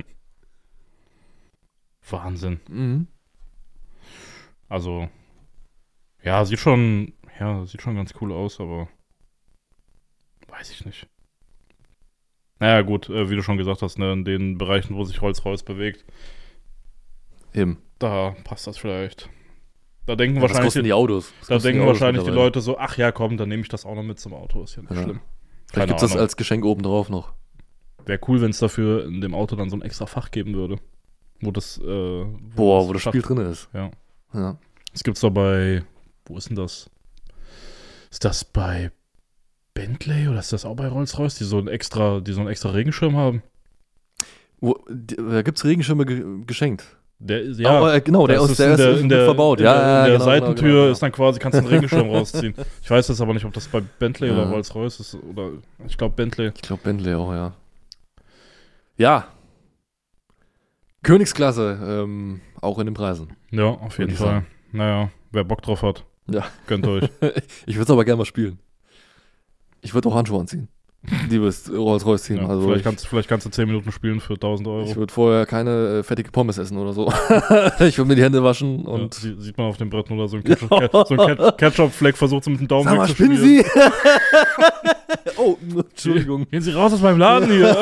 Speaker 3: Wahnsinn.
Speaker 2: Mhm.
Speaker 3: Also, ja, sieht schon, ja, sieht schon ganz cool aus, aber weiß ich nicht. Naja, gut, äh, wie du schon gesagt hast, ne, in den Bereichen, wo sich Rolls-Royce bewegt,
Speaker 2: Eben.
Speaker 3: da passt das vielleicht. Da denken
Speaker 2: Ja, was
Speaker 3: wahrscheinlich,
Speaker 2: kosten
Speaker 3: die,
Speaker 2: die Autos? Was
Speaker 3: da
Speaker 2: kosten
Speaker 3: denken
Speaker 2: Autos
Speaker 3: wahrscheinlich die
Speaker 2: mittlerweile?
Speaker 3: Leute so, ach ja, komm, dann nehme ich das auch noch mit zum Auto, ist ja nicht
Speaker 2: Ja.
Speaker 3: schlimm.
Speaker 2: Vielleicht
Speaker 3: Keine
Speaker 2: gibt es das
Speaker 3: Ahnung.
Speaker 2: als Geschenk oben drauf noch.
Speaker 3: Wäre cool, wenn es dafür in dem Auto dann so ein extra Fach geben würde. Wo das, äh, wo
Speaker 2: Boah, wo das
Speaker 3: Schach-
Speaker 2: Spiel drin ist.
Speaker 3: Ja.
Speaker 2: Ja.
Speaker 3: Das gibt's doch bei, wo ist denn das? Ist das bei Bentley oder ist das auch bei Rolls-Royce, die so ein extra, die so einen extra Regenschirm haben?
Speaker 2: Wo, die- da gibt es Regenschirme ge geschenkt.
Speaker 3: Der ist, ja,
Speaker 2: oh, äh, genau, der
Speaker 3: das
Speaker 2: ist, der ist
Speaker 3: in
Speaker 2: mit
Speaker 3: der,
Speaker 2: verbaut.
Speaker 3: In
Speaker 2: ja,
Speaker 3: der,
Speaker 2: ja,
Speaker 3: in der
Speaker 2: genau,
Speaker 3: Seitentür
Speaker 2: genau, genau.
Speaker 3: ist dann quasi, kannst du einen Regenschirm rausziehen. Ich weiß jetzt aber nicht, ob das bei Bentley
Speaker 2: Ja.
Speaker 3: oder Rolls-Royce ist oder, ich glaube Bentley.
Speaker 2: Ich glaube Bentley auch, ja. Ja. Königsklasse, ähm, auch in den Preisen.
Speaker 3: Ja, auf jeden
Speaker 2: ich
Speaker 3: Fall.
Speaker 2: sagen.
Speaker 3: Naja, wer Bock drauf hat,
Speaker 2: Ja.
Speaker 3: gönnt euch.
Speaker 2: Ich würde es aber gerne mal spielen. Ich würde auch Handschuhe anziehen. Liebes Rolls-Royce-Team.
Speaker 3: Ja,
Speaker 2: also
Speaker 3: vielleicht,
Speaker 2: ich,
Speaker 3: kannst, vielleicht kannst du zehn Minuten spielen für tausend Euro.
Speaker 2: ich würde vorher keine äh, fettige Pommes essen oder so. Ich würde mir die Hände waschen
Speaker 3: Ja,
Speaker 2: und...
Speaker 3: sie- sieht man auf dem Brett oder so ein Ketchup- so ein Ket- Ketchup-Fleck versucht sie mit dem Daumen
Speaker 2: Sag mal, spinnen
Speaker 3: wegzuschmieren.
Speaker 2: Sie? Oh, Entschuldigung.
Speaker 3: Gehen Sie raus aus meinem Laden hier.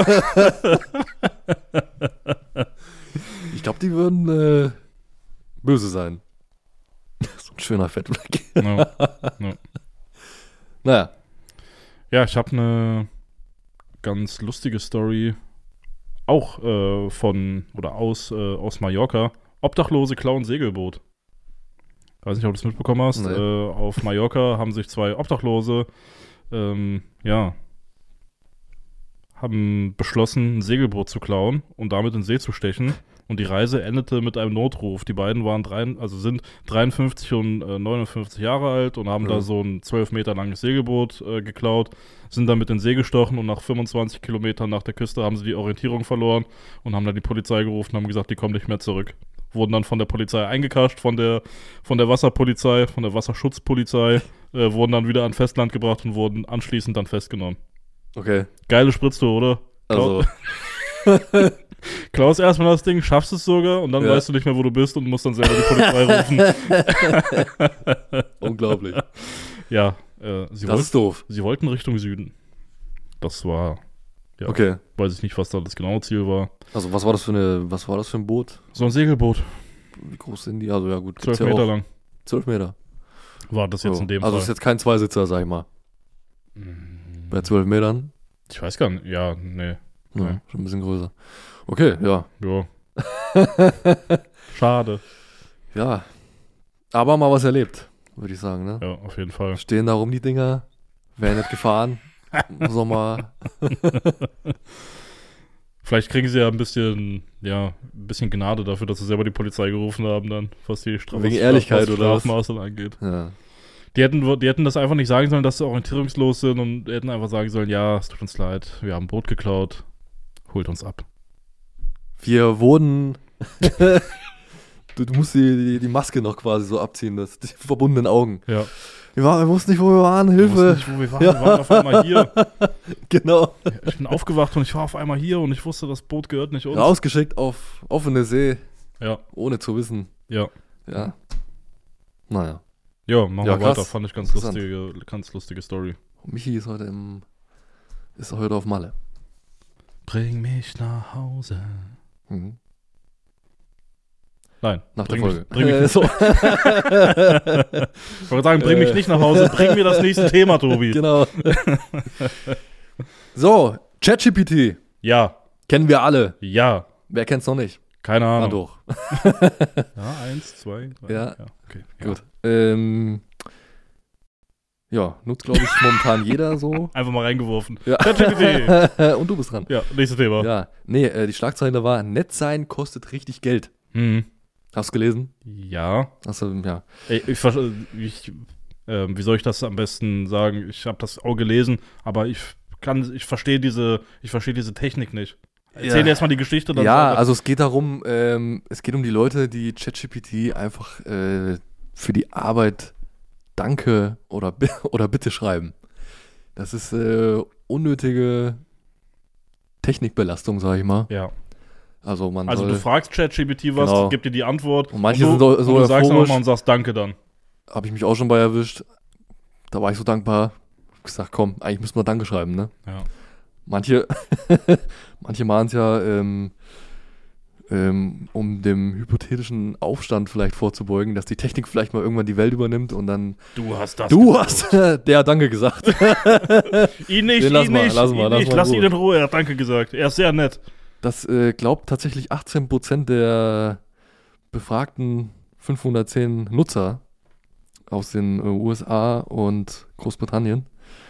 Speaker 2: Ich glaube, die würden äh, böse sein. So ein schöner Fettfleck.
Speaker 3: Ja.
Speaker 2: Naja,
Speaker 3: Ja, ich habe eine ganz lustige Story, auch äh, von oder aus, äh, aus Mallorca. Obdachlose klauen Segelboot. Weiß nicht, ob du das mitbekommen hast.
Speaker 2: Nee.
Speaker 3: Äh, auf Mallorca haben sich zwei Obdachlose, ähm, ja, haben beschlossen, ein Segelboot zu klauen und damit in den See zu stechen. Und die Reise endete mit einem Notruf. Die beiden waren drei, also sind dreiundfünfzig und äh, neunundfünfzig Jahre alt und haben
Speaker 2: Ja.
Speaker 3: da so ein zwölf Meter langes Segelboot äh, geklaut, sind dann mit in den See gestochen und nach fünfundzwanzig Kilometern nach der Küste haben sie die Orientierung verloren und haben dann die Polizei gerufen und haben gesagt, die kommen nicht mehr zurück. Wurden dann von der Polizei eingekascht, von der, von der Wasserpolizei, von der Wasserschutzpolizei, äh, wurden dann wieder an Festland gebracht und wurden anschließend dann festgenommen.
Speaker 2: Okay.
Speaker 3: Geile Spritztour, oder?
Speaker 2: Also,
Speaker 3: Klaus erstmal das Ding, schaffst es sogar und dann
Speaker 2: Ja.
Speaker 3: weißt du nicht mehr, wo du bist und musst dann selber die Polizei rufen.
Speaker 2: unglaublich.
Speaker 3: Ja, äh, sie,
Speaker 2: Das
Speaker 3: wollt,
Speaker 2: ist doof.
Speaker 3: sie wollten Richtung Süden. Das war, ja,
Speaker 2: Okay.
Speaker 3: weiß ich nicht, was da das genaue Ziel war.
Speaker 2: Also, was war das für eine, was war das für ein Boot?
Speaker 3: So ein Segelboot,
Speaker 2: Wie groß sind die? Also, ja, gut.
Speaker 3: zwölf
Speaker 2: gibt's ja
Speaker 3: Meter
Speaker 2: auch.
Speaker 3: lang,
Speaker 2: Zwölf Meter.
Speaker 3: war das jetzt
Speaker 2: So.
Speaker 3: in dem
Speaker 2: Also,
Speaker 3: Fall.
Speaker 2: ist jetzt kein Zweisitzer, sag ich mal.
Speaker 3: Mm,
Speaker 2: Bei zwölf Metern.
Speaker 3: Ich weiß gar nicht, ja, nee,
Speaker 2: Ja,
Speaker 3: Nee.
Speaker 2: schon ein bisschen größer. Okay, ja.
Speaker 3: ja. Schade.
Speaker 2: Ja. Aber mal was erlebt, würde ich sagen, ne?
Speaker 3: Ja, auf jeden Fall.
Speaker 2: Stehen da rum die Dinger, werden nicht gefahren. Im Sommer.
Speaker 3: Vielleicht kriegen sie ja ein bisschen, ja, ein bisschen Gnade dafür, dass sie selber die Polizei gerufen haben dann, was die Straf
Speaker 2: Wegen
Speaker 3: was
Speaker 2: Ehrlichkeit
Speaker 3: was
Speaker 2: oder was?
Speaker 3: Strafmaß dann angeht.
Speaker 2: Ja.
Speaker 3: Die hätten, die hätten das einfach nicht sagen sollen, dass sie orientierungslos sind und hätten einfach sagen sollen, ja, es tut uns leid, wir haben ein Boot geklaut, holt uns ab.
Speaker 2: Wir wurden. du, du musst die, die, die Maske noch quasi so abziehen, das, die verbundenen Augen.
Speaker 3: Ja.
Speaker 2: Wir, waren, wir wussten nicht, wo wir waren,
Speaker 3: Ich wusste
Speaker 2: Hilfe.
Speaker 3: nicht, wo wir waren,
Speaker 2: Ja.
Speaker 3: wir waren auf einmal hier.
Speaker 2: Genau.
Speaker 3: Ich bin aufgewacht und ich war auf einmal hier und ich wusste, das Boot gehört nicht uns.
Speaker 2: Rausgeschickt auf offene See,
Speaker 3: Ja,
Speaker 2: ohne zu wissen.
Speaker 3: ja.
Speaker 2: Ja. Naja.
Speaker 3: Ja, machen
Speaker 2: Ja,
Speaker 3: wir weiter,
Speaker 2: krass.
Speaker 3: fand ich ganz
Speaker 2: Interessant.
Speaker 3: lustige, ganz lustige Story.
Speaker 2: Michi ist heute im. Ist heute auf Malle.
Speaker 3: Bring mich nach Hause.
Speaker 2: Mhm.
Speaker 3: Nein,
Speaker 2: Nach der
Speaker 3: bring
Speaker 2: Folge.
Speaker 3: Mich, bring mich,
Speaker 2: Äh, so.
Speaker 3: ich wollte sagen, bring mich
Speaker 2: Äh.
Speaker 3: nicht nach Hause, bring mir das nächste Thema, Tobi.
Speaker 2: Genau. So, ChatGPT.
Speaker 3: Ja,
Speaker 2: Kennen wir alle.
Speaker 3: ja,
Speaker 2: Wer kennt's noch nicht?
Speaker 3: keine
Speaker 2: Ah,
Speaker 3: Ahnung.
Speaker 2: doch.
Speaker 3: Ja, eins, zwei, drei.
Speaker 2: Ja.
Speaker 3: okay.
Speaker 2: Gut. Ähm, ja, nutzt, glaube ich, momentan jeder so.
Speaker 3: Einfach mal reingeworfen.
Speaker 2: Ja.
Speaker 3: ChatGPT.
Speaker 2: Und du bist dran.
Speaker 3: Ja, nächstes Thema.
Speaker 2: Ja. Nee, äh, die Schlagzeile war, nett sein kostet richtig Geld.
Speaker 3: Hm.
Speaker 2: Hast du gelesen?
Speaker 3: Ja.
Speaker 2: Hast du, ja.
Speaker 3: Ey, ich, ver- ich, ähm, wie soll ich das am besten sagen? Ich habe das auch gelesen, aber ich kann, ich verstehe diese, ich verstehe diese Technik nicht. Erzähl
Speaker 2: Ja.
Speaker 3: erst mal die Geschichte. Dann
Speaker 2: Ja,
Speaker 3: sag-
Speaker 2: also es geht darum, ähm, es geht um die Leute, die ChatGPT einfach äh, für die Arbeit Danke oder, bi- oder Bitte schreiben. Das ist äh, unnötige Technikbelastung, sag ich mal.
Speaker 3: ja.
Speaker 2: Also man
Speaker 3: Also
Speaker 2: soll,
Speaker 3: du fragst ChatGPT was,
Speaker 2: Genau.
Speaker 3: gibt dir die Antwort
Speaker 2: Und manche
Speaker 3: du,
Speaker 2: sind so- so
Speaker 3: und du sagst
Speaker 2: euphorisch.
Speaker 3: nochmal und sagst Danke dann.
Speaker 2: habe ich mich auch schon bei erwischt. Da war ich so dankbar. Hab gesagt, komm, eigentlich müssen wir Danke schreiben, ne?
Speaker 3: Ja.
Speaker 2: Manche, manche machen es ja, ähm, ähm, um dem hypothetischen Aufstand vielleicht vorzubeugen, dass die Technik vielleicht mal irgendwann die Welt übernimmt und dann
Speaker 3: Du hast das
Speaker 2: du
Speaker 3: gesagt.
Speaker 2: hast der Danke gesagt.
Speaker 3: Ihn nicht,
Speaker 2: Den lass
Speaker 3: ihn
Speaker 2: mal,
Speaker 3: nicht,
Speaker 2: lass mal,
Speaker 3: ihn
Speaker 2: lass
Speaker 3: nicht.
Speaker 2: mal
Speaker 3: Lass
Speaker 2: in
Speaker 3: ihn
Speaker 2: Ruhe.
Speaker 3: in Ruhe, er hat Danke gesagt. Er ist sehr nett.
Speaker 2: Das äh, glaubt tatsächlich achtzehn Prozent der befragten fünfhundertzehn Nutzer aus den äh, U S A und Großbritannien.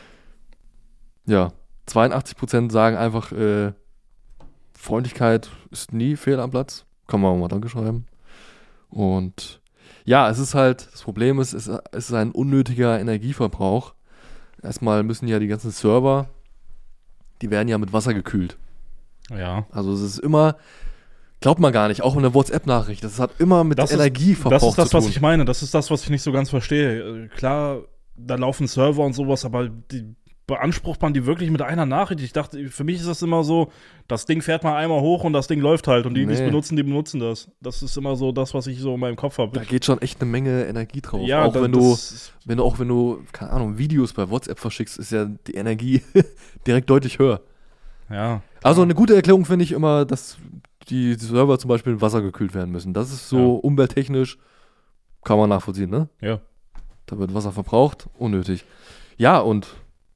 Speaker 2: Ja, zweiundachtzig Prozent sagen einfach, äh, Freundlichkeit ist nie fehl am Platz. Kann man auch mal Danke schreiben. Und ja, es ist halt, das Problem ist, es, es ist ein unnötiger Energieverbrauch. Erstmal müssen ja die ganzen Server, die werden ja mit Wasser gekühlt.
Speaker 3: Ja.
Speaker 2: Also es ist immer, glaubt man gar nicht, auch in der WhatsApp-Nachricht, das hat immer mit
Speaker 3: Das ist-
Speaker 2: Energieverbrauch
Speaker 3: Das ist das,
Speaker 2: zu tun.
Speaker 3: was ich meine. Das ist das, was ich nicht so ganz verstehe. Äh, Klar, da laufen Server und sowas, aber die, beansprucht man die wirklich mit einer Nachricht? Ich dachte, für mich ist das immer so, das Ding fährt mal einmal hoch und das Ding läuft halt. Und die, die es
Speaker 2: Nee.
Speaker 3: benutzen, die benutzen das. Das ist immer so das, was ich so in meinem Kopf habe.
Speaker 2: Da geht schon echt eine Menge Energie drauf.
Speaker 3: Ja,
Speaker 2: auch
Speaker 3: da-
Speaker 2: wenn du,
Speaker 3: das-
Speaker 2: wenn du auch wenn du, keine Ahnung, Videos bei WhatsApp verschickst, ist ja die Energie direkt deutlich höher.
Speaker 3: Ja.
Speaker 2: Also eine gute Erklärung finde ich immer, dass die Server zum Beispiel mit Wasser gekühlt werden müssen. Das ist so
Speaker 3: Ja.
Speaker 2: umwelttechnisch, kann man nachvollziehen, ne?
Speaker 3: Ja.
Speaker 2: Da wird Wasser verbraucht, unnötig. Ja, und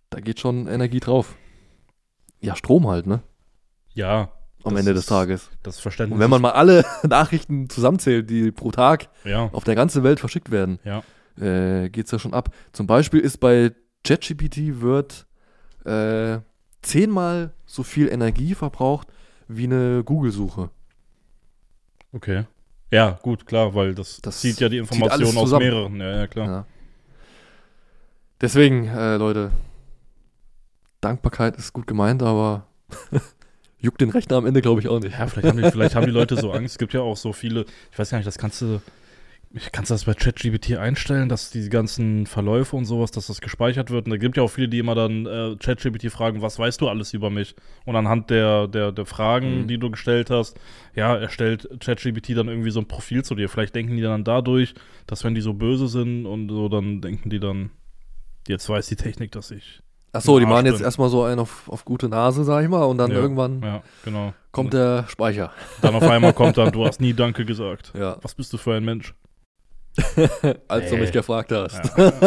Speaker 2: da geht schon Energie drauf. Ja, Strom halt, ne?
Speaker 3: Ja.
Speaker 2: Am
Speaker 3: das
Speaker 2: Ende
Speaker 3: ist,
Speaker 2: des Tages.
Speaker 3: Das Verständnis.
Speaker 2: Und wenn man mal alle Nachrichten zusammenzählt, die pro Tag
Speaker 3: ja.
Speaker 2: auf der ganzen Welt verschickt werden,
Speaker 3: Ja.
Speaker 2: äh, geht's ja schon ab. Zum Beispiel ist bei ChatGPT wird äh, zehnmal so viel Energie verbraucht wie eine Google-Suche.
Speaker 3: Okay. Ja, gut, klar, weil das,
Speaker 2: Das
Speaker 3: zieht ja die
Speaker 2: zieht alles
Speaker 3: Informationen aus
Speaker 2: zusammen.
Speaker 3: mehreren. Ja, ja, klar.
Speaker 2: Ja. Deswegen, äh, Leute, Dankbarkeit ist gut gemeint, aber juckt den Rechner am Ende, glaube ich, auch nicht.
Speaker 3: Ja, vielleicht haben, die, vielleicht haben die Leute so Angst. Es gibt ja auch so viele, ich weiß gar nicht, das kannst du, kannst du das bei ChatGPT einstellen, dass die ganzen Verläufe und sowas, dass das gespeichert wird. Und da gibt ja auch viele, die immer dann äh, ChatGPT fragen, was weißt du alles über mich? Und anhand der, der, der Fragen,
Speaker 2: Mhm.
Speaker 3: die du gestellt hast, ja, erstellt ChatGPT dann irgendwie so ein Profil zu dir. Vielleicht denken die dann dadurch, dass wenn die so böse sind und so, dann denken die dann, jetzt weiß die Technik, dass ich
Speaker 2: Achso, die
Speaker 3: Arsch
Speaker 2: machen jetzt
Speaker 3: bin.
Speaker 2: erstmal so einen auf, auf gute Nase, sag ich mal, und dann
Speaker 3: Ja,
Speaker 2: irgendwann
Speaker 3: Ja, genau.
Speaker 2: kommt der Speicher.
Speaker 3: Dann auf einmal kommt dann, du hast nie Danke gesagt.
Speaker 2: Ja,
Speaker 3: Was bist du für ein Mensch?
Speaker 2: als du
Speaker 3: Nee.
Speaker 2: mich gefragt hast.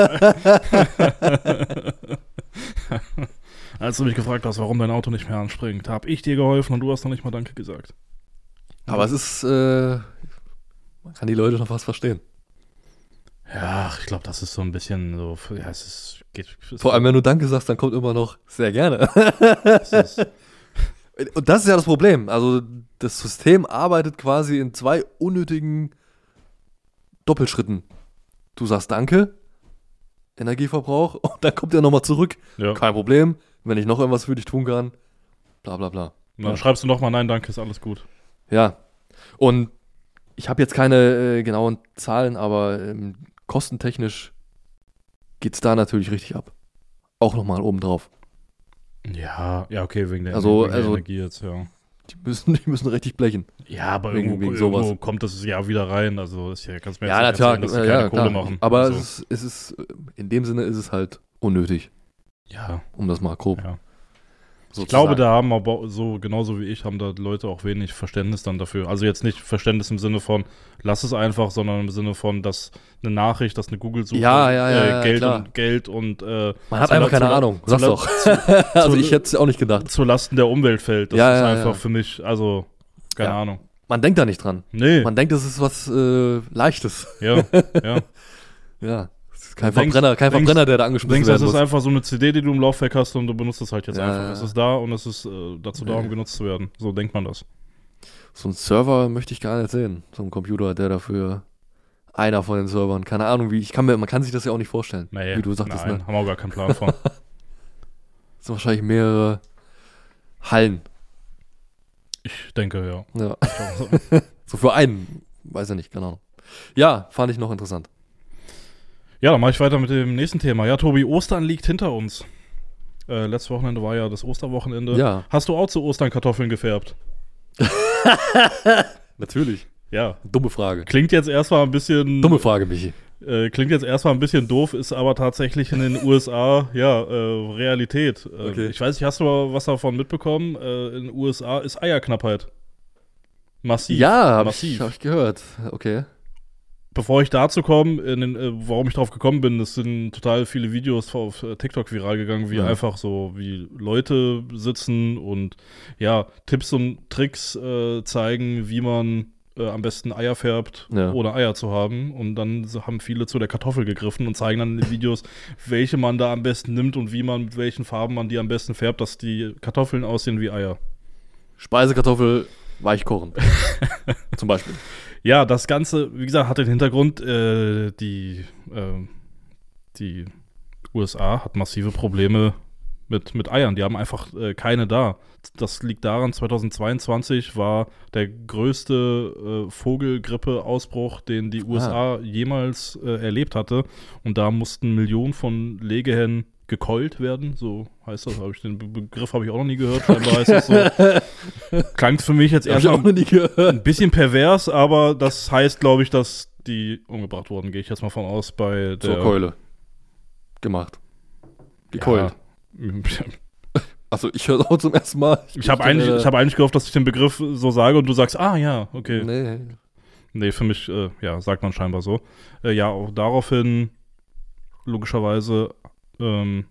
Speaker 3: Als du mich gefragt hast, warum dein Auto nicht mehr anspringt, habe ich dir geholfen und du hast noch nicht mal Danke gesagt.
Speaker 2: Aber es ist, äh, man kann die Leute schon fast verstehen.
Speaker 3: Ja, ich glaube, das ist so ein bisschen so, ja, es ist, geht, es ist
Speaker 2: Vor allem, wenn du Danke sagst, dann kommt immer noch sehr gerne.
Speaker 3: es ist,
Speaker 2: Und das ist ja das Problem. Also das System arbeitet quasi in zwei unnötigen Doppelschritten. Du sagst Danke, Energieverbrauch, und dann kommt er nochmal zurück.
Speaker 3: ja.
Speaker 2: Kein Problem, wenn ich noch irgendwas für dich tun kann, bla bla bla.
Speaker 3: Und dann schreibst du nochmal, nein, danke, ist alles gut.
Speaker 2: Ja, und ich habe jetzt keine äh, genauen Zahlen, aber ähm, kostentechnisch geht es da natürlich richtig ab. Auch nochmal obendrauf.
Speaker 3: Ja, ja, okay, wegen der,
Speaker 2: Also-
Speaker 3: wegen der
Speaker 2: also-
Speaker 3: Energie jetzt, ja.
Speaker 2: Die müssen, die müssen richtig blechen.
Speaker 3: Ja, aber
Speaker 2: Wegen-
Speaker 3: irgendwo,
Speaker 2: wegen
Speaker 3: irgendwo
Speaker 2: sowas.
Speaker 3: kommt das ja wieder rein, also ist ja, kannst mir jetzt
Speaker 2: Ja,
Speaker 3: nicht erzählen,
Speaker 2: natürlich,
Speaker 3: dass die
Speaker 2: ja,
Speaker 3: keine
Speaker 2: ja,
Speaker 3: Kohle
Speaker 2: klar.
Speaker 3: machen.
Speaker 2: Aber
Speaker 3: also,
Speaker 2: es, ist, es ist, äh, in dem Sinne ist es halt unnötig,
Speaker 3: ja,
Speaker 2: um das mal grob
Speaker 3: ja.
Speaker 2: so
Speaker 3: Ich glaube,
Speaker 2: zu
Speaker 3: da
Speaker 2: sagen.
Speaker 3: haben aber so, genauso wie ich, haben da Leute auch wenig Verständnis dann dafür. Also jetzt nicht Verständnis im Sinne von, lass es einfach, sondern im Sinne von, dass eine Nachricht, dass eine Google-Suche,
Speaker 2: Ja, ja, ja,
Speaker 3: äh,
Speaker 2: ja,
Speaker 3: Geld
Speaker 2: klar.
Speaker 3: und Geld und äh,
Speaker 2: Man hat
Speaker 3: zu-
Speaker 2: einfach keine
Speaker 3: zu-
Speaker 2: Ahnung,
Speaker 3: zu-
Speaker 2: sag's
Speaker 3: zu-
Speaker 2: doch. also ich hätte es auch nicht gedacht.
Speaker 3: zu Lasten der Umwelt fällt. Das
Speaker 2: Ja,
Speaker 3: ist
Speaker 2: ja,
Speaker 3: einfach
Speaker 2: ja.
Speaker 3: für mich, also, keine
Speaker 2: Ja.
Speaker 3: Ahnung.
Speaker 2: Man denkt da nicht dran.
Speaker 3: Nee,
Speaker 2: Man denkt, das ist was äh, Leichtes.
Speaker 3: ja, ja.
Speaker 2: Ja, es ist kein
Speaker 3: Du denkst-
Speaker 2: Verbrenner, kein
Speaker 3: denkst-
Speaker 2: Verbrenner, der da
Speaker 3: Du
Speaker 2: angeschmissen
Speaker 3: denkst, das
Speaker 2: werden
Speaker 3: ist
Speaker 2: muss.
Speaker 3: einfach so eine C D, die du im Laufwerk hast und du benutzt es halt jetzt
Speaker 2: Ja,
Speaker 3: einfach.
Speaker 2: ja,
Speaker 3: Es
Speaker 2: ja.
Speaker 3: ist da und es ist äh, dazu da, um
Speaker 2: Nee.
Speaker 3: genutzt zu werden. So denkt man das.
Speaker 2: So einen Server möchte ich gar nicht sehen. So ein Computer, der dafür einer von den Servern, keine Ahnung, wie ich kann mir, man kann sich das ja auch nicht vorstellen,
Speaker 3: Nee,
Speaker 2: wie du sagtest,
Speaker 3: nein,
Speaker 2: ne?
Speaker 3: haben wir auch gar keinen Plan von.
Speaker 2: Das sind wahrscheinlich mehrere Hallen.
Speaker 3: Ich denke, ja.
Speaker 2: Ja. So für einen, weiß ja nicht, keine Ahnung. Ja, fand ich noch interessant.
Speaker 3: Ja, dann mache ich weiter mit dem nächsten Thema. Ja, Tobi, Ostern liegt hinter uns. Äh, letztes Wochenende war ja das Osterwochenende.
Speaker 2: Ja.
Speaker 3: Hast du auch zu Ostern Kartoffeln gefärbt?
Speaker 2: Natürlich.
Speaker 3: Ja.
Speaker 2: Dumme Frage.
Speaker 3: Klingt jetzt erstmal ein bisschen.
Speaker 2: Dumme Frage, Michi.
Speaker 3: Äh, klingt jetzt erstmal ein bisschen doof, ist aber tatsächlich in den U S A, ja, äh, Realität. Äh,
Speaker 2: Okay.
Speaker 3: Ich weiß nicht, hast du mal was davon mitbekommen? Äh, in den U S A ist Eierknappheit. Massiv.
Speaker 2: Ja, habe
Speaker 3: massiv.
Speaker 2: ich, hab ich gehört. Okay.
Speaker 3: Bevor ich dazu komme, in den, äh, warum ich drauf gekommen bin, es sind total viele Videos auf äh, TikTok viral gegangen, wie
Speaker 2: Ja.
Speaker 3: einfach so, wie Leute sitzen und ja, Tipps und Tricks äh, zeigen, wie man äh, am besten Eier färbt,
Speaker 2: Ja.
Speaker 3: ohne Eier zu haben. Und dann so haben viele zu der Kartoffel gegriffen und zeigen dann in den Videos, welche man da am besten nimmt und wie man, mit welchen Farben man die am besten färbt, dass die Kartoffeln aussehen wie Eier.
Speaker 2: Speisekartoffel weichkochen. Zum Beispiel.
Speaker 3: Ja, das Ganze, wie gesagt, hat den Hintergrund, äh, die, äh, die U S A hat massive Probleme mit, mit Eiern. Die haben einfach äh, keine da. Das liegt daran, zweitausendzweiundzwanzig war der größte äh, Vogelgrippe-Ausbruch, den die U S A jemals äh, erlebt hatte. Und da mussten Millionen von Legehennen gekeult werden, so heißt das, habe ich den Be- Begriff habe ich auch noch nie gehört, scheinbar heißt das so. Klang für mich jetzt
Speaker 2: Hab ich auch
Speaker 3: erstmal
Speaker 2: noch nie gehört.
Speaker 3: ein bisschen pervers, aber das heißt, glaube ich, dass die umgebracht wurden, gehe ich jetzt mal von aus, bei der
Speaker 2: Zur Keule. Gemacht. Gekeult.
Speaker 3: Ja.
Speaker 2: Achso, ich höre auch zum ersten Mal.
Speaker 3: Ich habe eigentlich, ich hab eigentlich gehofft, dass ich den Begriff so sage und du sagst, ah ja, okay. Nee,
Speaker 2: Nee.
Speaker 3: für mich, äh, ja, sagt man scheinbar so. Äh, ja, auch daraufhin, logischerweise, ähm,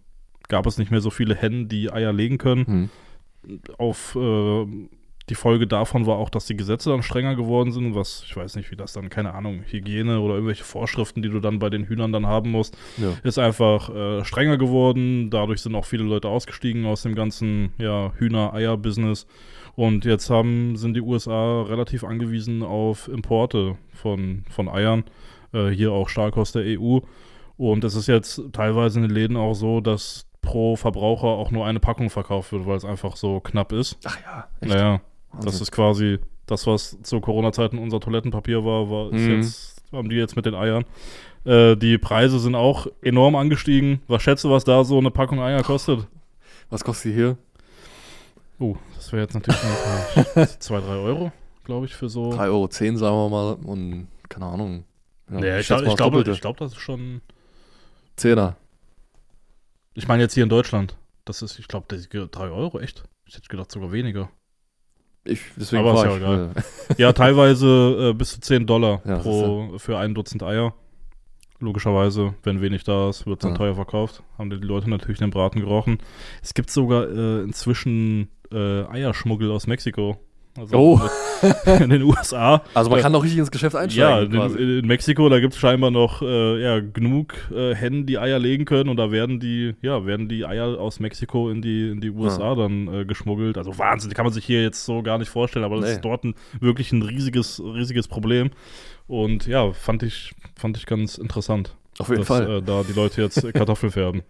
Speaker 3: gab es nicht mehr so viele Hennen, die Eier legen können.
Speaker 2: Hm.
Speaker 3: Auf äh, die Folge davon war auch, dass die Gesetze dann strenger geworden sind, was, ich weiß nicht, wie das dann, keine Ahnung, Hygiene oder irgendwelche Vorschriften, die du dann bei den Hühnern dann haben musst,
Speaker 2: Ja.
Speaker 3: ist einfach äh, strenger geworden. Dadurch sind auch viele Leute ausgestiegen aus dem ganzen ja, Hühner-Eier-Business. Und jetzt haben, sind die U S A relativ angewiesen auf Importe von, von Eiern. Äh, hier auch stark aus der E U. Und es ist jetzt teilweise in den Läden auch so, dass pro Verbraucher auch nur eine Packung verkauft wird, weil es einfach so knapp ist.
Speaker 2: Ach ja, echt?
Speaker 3: Naja,
Speaker 2: Wahnsinn.
Speaker 3: das ist quasi das, was zu Corona-Zeiten unser Toilettenpapier war, war ist
Speaker 2: Mhm.
Speaker 3: jetzt, haben die jetzt mit den Eiern. Äh, die Preise sind auch enorm angestiegen. Was schätzt du, was da so eine Packung Eier kostet?
Speaker 2: Was kostet die hier?
Speaker 3: Oh, das wäre jetzt natürlich noch zwei, drei Euro, glaube ich, für so.
Speaker 2: drei Euro zehn, sagen wir mal. Und keine Ahnung. Ja,
Speaker 3: Nee, ich,
Speaker 2: schätze
Speaker 3: glaub,
Speaker 2: mal
Speaker 3: ich, glaube,
Speaker 2: Doppelte.
Speaker 3: ich glaube, das ist schon.
Speaker 2: Zehner.
Speaker 3: Ich meine jetzt hier in Deutschland. Das ist, ich glaube, das ist drei Euro, echt? Ich hätte gedacht, sogar weniger.
Speaker 2: Ich, deswegen
Speaker 3: Aber ist
Speaker 2: frage
Speaker 3: ja
Speaker 2: ich.
Speaker 3: egal. Ja, teilweise äh, bis zu zehn Dollar
Speaker 2: Ja,
Speaker 3: pro, für ein Dutzend Eier. Logischerweise, wenn wenig da ist, wird es dann
Speaker 2: Ja.
Speaker 3: teuer verkauft. Haben die Leute natürlich den Braten gerochen. Es gibt sogar äh, inzwischen äh, Eierschmuggel aus Mexiko. Also
Speaker 2: Oh.
Speaker 3: in den U S A.
Speaker 2: Also man
Speaker 3: Äh,
Speaker 2: kann doch richtig ins Geschäft
Speaker 3: Ja,
Speaker 2: einsteigen.
Speaker 3: in,
Speaker 2: quasi.
Speaker 3: in Mexiko, da gibt es scheinbar noch äh, ja, genug äh, Hennen, die Eier legen können und da werden die, ja, werden die Eier aus Mexiko in die, in die U S A
Speaker 2: Ja.
Speaker 3: dann äh, geschmuggelt. Also Wahnsinn, kann man sich hier jetzt so gar nicht vorstellen, aber das
Speaker 2: Nee.
Speaker 3: ist dort ein, wirklich ein riesiges, riesiges Problem. Und ja, fand ich, fand ich ganz interessant,
Speaker 2: Auf jeden
Speaker 3: dass
Speaker 2: Fall.
Speaker 3: äh, da die Leute jetzt Kartoffel färben.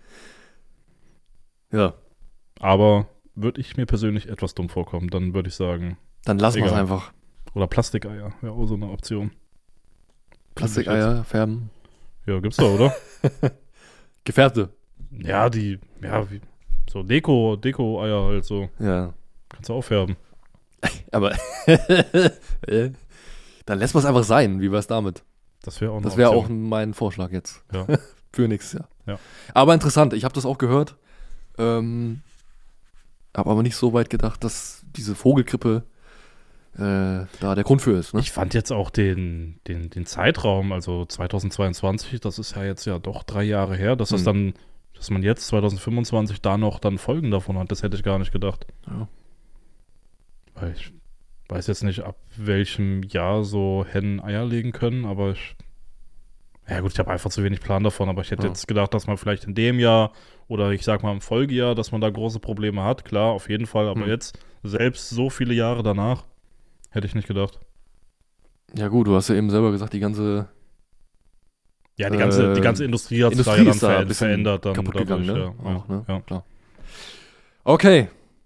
Speaker 2: Ja.
Speaker 3: Aber würde ich mir persönlich etwas dumm vorkommen, dann würde ich sagen,
Speaker 2: Dann lassen wir es
Speaker 3: Egal.
Speaker 2: einfach.
Speaker 3: oder Plastikeier, ja, auch so eine Option.
Speaker 2: Plastikeier färben.
Speaker 3: Ja, gibt's da, oder?
Speaker 2: Gefärbte.
Speaker 3: Ja, die, ja, wie, so Deko, Deko-Eier halt so.
Speaker 2: Ja.
Speaker 3: Kannst du auffärben.
Speaker 2: Aber äh, dann lässt man es einfach sein. Wie wär's damit?
Speaker 3: Das wäre auch eine
Speaker 2: Das wäre auch
Speaker 3: Option.
Speaker 2: mein Vorschlag jetzt.
Speaker 3: Ja.
Speaker 2: Für nächstes Jahr.
Speaker 3: Ja.
Speaker 2: Aber interessant, ich habe das auch gehört. Ähm, habe aber nicht so weit gedacht, dass diese Vogelgrippe äh, da der Grund für ist. Ne?
Speaker 3: Ich fand jetzt auch den, den, den Zeitraum, also zweitausendzweiundzwanzig, das ist ja jetzt ja doch drei Jahre her, dass das
Speaker 2: Hm.
Speaker 3: dann, dass man jetzt zweitausendfünfundzwanzig da noch dann Folgen davon hat, das hätte ich gar nicht gedacht.
Speaker 2: Ja.
Speaker 3: Weil ich weiß jetzt nicht, ab welchem Jahr so Hennen Eier legen können, aber ich, ja gut, ich habe einfach zu wenig Plan davon, aber ich hätte
Speaker 2: Ja.
Speaker 3: jetzt gedacht, dass man vielleicht in dem Jahr oder ich sag mal im Folgejahr, dass man da große Probleme hat, klar, auf jeden Fall, aber
Speaker 2: Hm.
Speaker 3: jetzt, selbst so viele Jahre danach, hätte ich nicht gedacht.
Speaker 2: Ja gut, du hast ja eben selber gesagt, die ganze
Speaker 3: Ja, die ganze,
Speaker 2: Äh,
Speaker 3: die ganze Industrie hat sich da
Speaker 2: Industrie
Speaker 3: ja dann
Speaker 2: ist da ein
Speaker 3: ver
Speaker 2: bisschen
Speaker 3: verändert dann
Speaker 2: kaputt
Speaker 3: dadurch,
Speaker 2: gegangen, ne?
Speaker 3: ja.
Speaker 2: Auch, ne?
Speaker 3: Ja.
Speaker 2: Klar. Okay.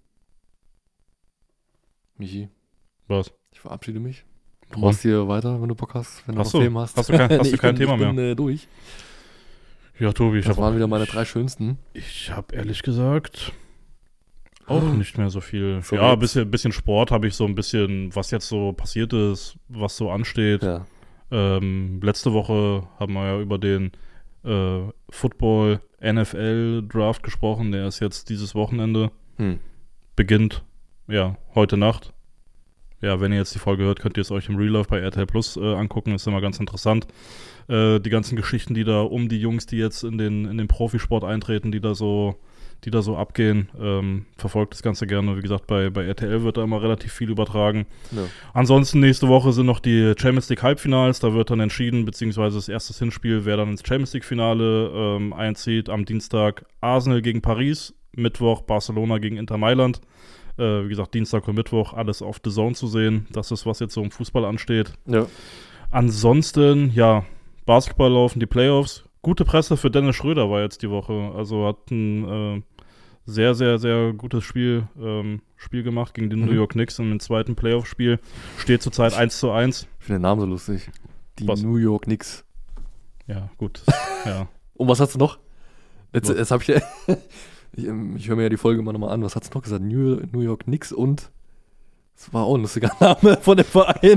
Speaker 2: Michi,
Speaker 3: Was?
Speaker 2: ich verabschiede mich. Du
Speaker 3: Warum?
Speaker 2: machst hier weiter, wenn du Bock hast, wenn du
Speaker 3: Ach
Speaker 2: noch
Speaker 3: so,
Speaker 2: Themen hast.
Speaker 3: hast du kein- hast
Speaker 2: Nee,
Speaker 3: du
Speaker 2: ich
Speaker 3: kein
Speaker 2: bin,
Speaker 3: Thema
Speaker 2: ich bin, äh, durch.
Speaker 3: Ja, Tobi, ich
Speaker 2: Das waren
Speaker 3: habe
Speaker 2: wieder meine drei schönsten.
Speaker 3: ich habe ehrlich gesagt auch nicht mehr so viel.
Speaker 2: So
Speaker 3: ja, ein
Speaker 2: jetzt.
Speaker 3: bisschen, bisschen Sport habe ich so ein bisschen, was jetzt so passiert ist, was so ansteht.
Speaker 2: Ja.
Speaker 3: Ähm, letzte Woche haben wir ja über den äh, Football N F L Draft gesprochen. Der ist jetzt dieses Wochenende.
Speaker 2: Hm.
Speaker 3: Beginnt, ja, heute Nacht. Ja, wenn ihr jetzt die Folge hört, könnt ihr es euch im Real Life bei R T L Plus äh, angucken. Ist immer ganz interessant. Äh, die ganzen Geschichten, die da um die Jungs, die jetzt in den, in den Profisport eintreten, die da so, die da so abgehen, ähm, verfolgt das Ganze gerne. Wie gesagt, bei, bei R T L wird da immer relativ viel übertragen.
Speaker 2: Ja.
Speaker 3: Ansonsten nächste Woche sind noch die Champions League Halbfinals. Da wird dann entschieden, beziehungsweise das erste Hinspiel, wer dann ins Champions League Finale ähm, einzieht. Am Dienstag Arsenal gegen Paris, Mittwoch Barcelona gegen Inter Mailand. Äh, wie gesagt, Dienstag und Mittwoch alles auf The Zone zu sehen. Das ist, was jetzt so im Fußball ansteht.
Speaker 2: Ja.
Speaker 3: Ansonsten, ja, Basketball laufen, die Playoffs. Gute Presse für Dennis Schröder war jetzt die Woche. Also hat ein äh, sehr, sehr, sehr gutes Spiel, ähm, Spiel gemacht gegen die
Speaker 2: Mhm.
Speaker 3: New York Knicks im zweiten Playoff-Spiel. Steht zurzeit eins zu eins.
Speaker 2: Ich finde den Namen so lustig. Die
Speaker 3: Was?
Speaker 2: New York Knicks.
Speaker 3: Ja, gut. Ja.
Speaker 2: Und was hast du noch? Jetzt,
Speaker 3: Was?
Speaker 2: jetzt habe ich ja. ich ähm, ich höre mir ja die Folge mal nochmal an. Was hast du noch gesagt? New, New York Knicks und. Das war auch ein lustiger Name von dem Verein.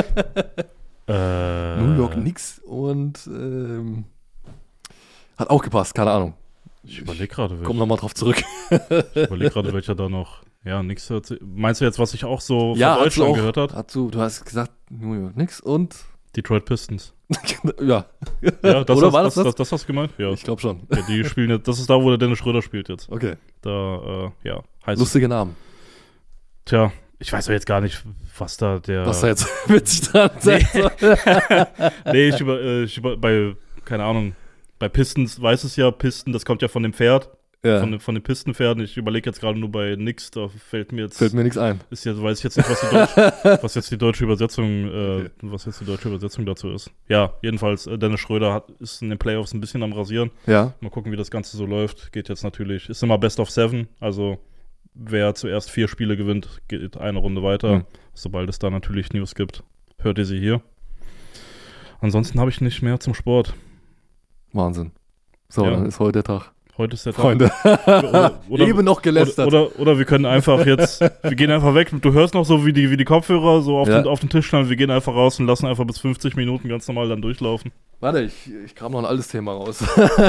Speaker 3: äh,
Speaker 2: New York Knicks und. Ähm, hat auch gepasst, keine Ahnung.
Speaker 3: Ich überlege gerade,
Speaker 2: Komm
Speaker 3: welcher,
Speaker 2: nochmal drauf zurück.
Speaker 3: ich überleg gerade, welcher da noch. Ja, nix. hört sich- Meinst du jetzt, was ich auch so
Speaker 2: ja,
Speaker 3: von
Speaker 2: hast du
Speaker 3: Deutschland
Speaker 2: auch,
Speaker 3: gehört hat?
Speaker 2: hast du, du hast gesagt New York Knicks und.
Speaker 3: Detroit Pistons.
Speaker 2: ja.
Speaker 3: Ja, das,
Speaker 2: Oder
Speaker 3: hast,
Speaker 2: war
Speaker 3: das,
Speaker 2: das,
Speaker 3: das, das hast du gemeint? Ja.
Speaker 2: Ich glaube schon.
Speaker 3: Ja, die spielen jetzt, das ist da, wo der Dennis Schröder spielt jetzt.
Speaker 2: Okay.
Speaker 3: Da, äh, ja, heißt
Speaker 2: Lustige Namen.
Speaker 3: Tja, ich weiß ja jetzt gar nicht, was da der.
Speaker 2: Was da jetzt witzig dran sein soll.
Speaker 3: Nee, ich über, äh, ich über, bei, keine Ahnung, bei Pistons weiß es ja, Pisten, das kommt ja von dem Pferd.
Speaker 2: Ja.
Speaker 3: Von, von den Pistenpferden. Ich überlege jetzt gerade nur bei nix, da fällt mir jetzt.
Speaker 2: Fällt mir nichts ein.
Speaker 3: Ist ja, weiß ich jetzt nicht, was die, Deutsch, was jetzt die deutsche Übersetzung, äh, okay. was jetzt die deutsche Übersetzung dazu ist. Ja, jedenfalls, äh, Dennis Schröder hat, ist in den Playoffs ein bisschen am Rasieren.
Speaker 2: Ja.
Speaker 3: Mal gucken, wie das Ganze so läuft. Geht jetzt natürlich, ist immer Best of Seven, also wer zuerst vier Spiele gewinnt, geht eine Runde weiter. Mhm. Sobald es da natürlich News gibt, hört ihr sie hier. Ansonsten habe ich nicht mehr zum Sport.
Speaker 2: Wahnsinn. So,
Speaker 3: ja.
Speaker 2: Dann ist heute der Tag.
Speaker 3: Heute ist der Tag.
Speaker 2: Freunde.
Speaker 3: Oder, oder,
Speaker 2: Eben noch gelästert.
Speaker 3: Oder, oder, oder wir können einfach jetzt, wir gehen einfach weg. Du hörst noch so wie die, wie die Kopfhörer so auf, ja. den, auf den Tisch stellen. Wir gehen einfach raus und lassen einfach bis fünfzig Minuten ganz normal dann durchlaufen.
Speaker 2: Warte, ich, ich kram noch ein altes Thema raus.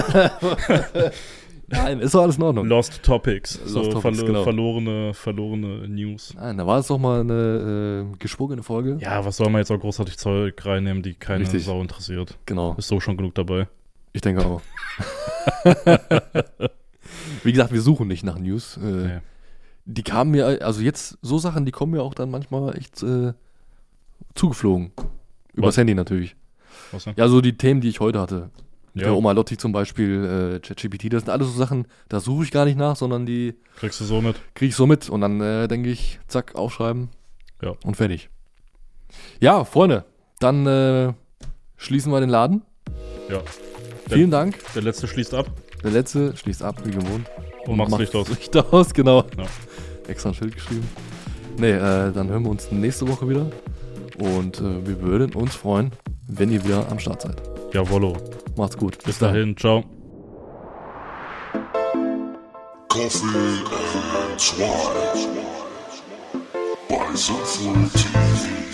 Speaker 2: Nein, ist doch alles in Ordnung.
Speaker 3: Lost Topics.
Speaker 2: Lost
Speaker 3: so
Speaker 2: Topics,
Speaker 3: verlo-
Speaker 2: genau.
Speaker 3: verlorene, verlorene News.
Speaker 2: Nein, da war es doch mal eine äh, geschwungene Folge.
Speaker 3: Ja, was soll man jetzt auch großartig Zeug reinnehmen, die keine
Speaker 2: Richtig.
Speaker 3: Sau interessiert.
Speaker 2: Genau.
Speaker 3: Ist so schon genug dabei.
Speaker 2: Ich denke auch. Wie gesagt, wir suchen nicht nach News. Äh,
Speaker 3: nee.
Speaker 2: Die kamen mir, also jetzt so Sachen, die kommen mir auch dann manchmal echt äh, zugeflogen. Übers
Speaker 3: Was?
Speaker 2: Handy natürlich.
Speaker 3: Was denn?
Speaker 2: Ja, so die Themen, die ich heute hatte.
Speaker 3: Ja.
Speaker 2: Der Oma Lotti zum Beispiel, äh, ChatGPT, das sind alles so Sachen, da suche ich gar nicht nach, sondern die
Speaker 3: Kriegst du so mit?
Speaker 2: kriege ich so mit und dann äh, denke ich, zack, aufschreiben
Speaker 3: Ja.
Speaker 2: und fertig. Ja, Freunde, dann äh, schließen wir den Laden.
Speaker 3: Ja.
Speaker 2: Vielen Dank.
Speaker 3: Der letzte schließt ab.
Speaker 2: Der letzte schließt ab, wie gewohnt.
Speaker 3: Und macht's Licht aus.
Speaker 2: Licht aus, genau.
Speaker 3: Ja.
Speaker 2: Extra ein Schild geschrieben. Nee, äh, dann hören wir uns nächste Woche wieder. Und äh, wir würden uns freuen, wenn ihr wieder am Start seid.
Speaker 3: Jawollo.
Speaker 2: Macht's gut.
Speaker 3: Bis dahin. Ciao.
Speaker 1: Coffee and Swine bei Sinnvoll T V.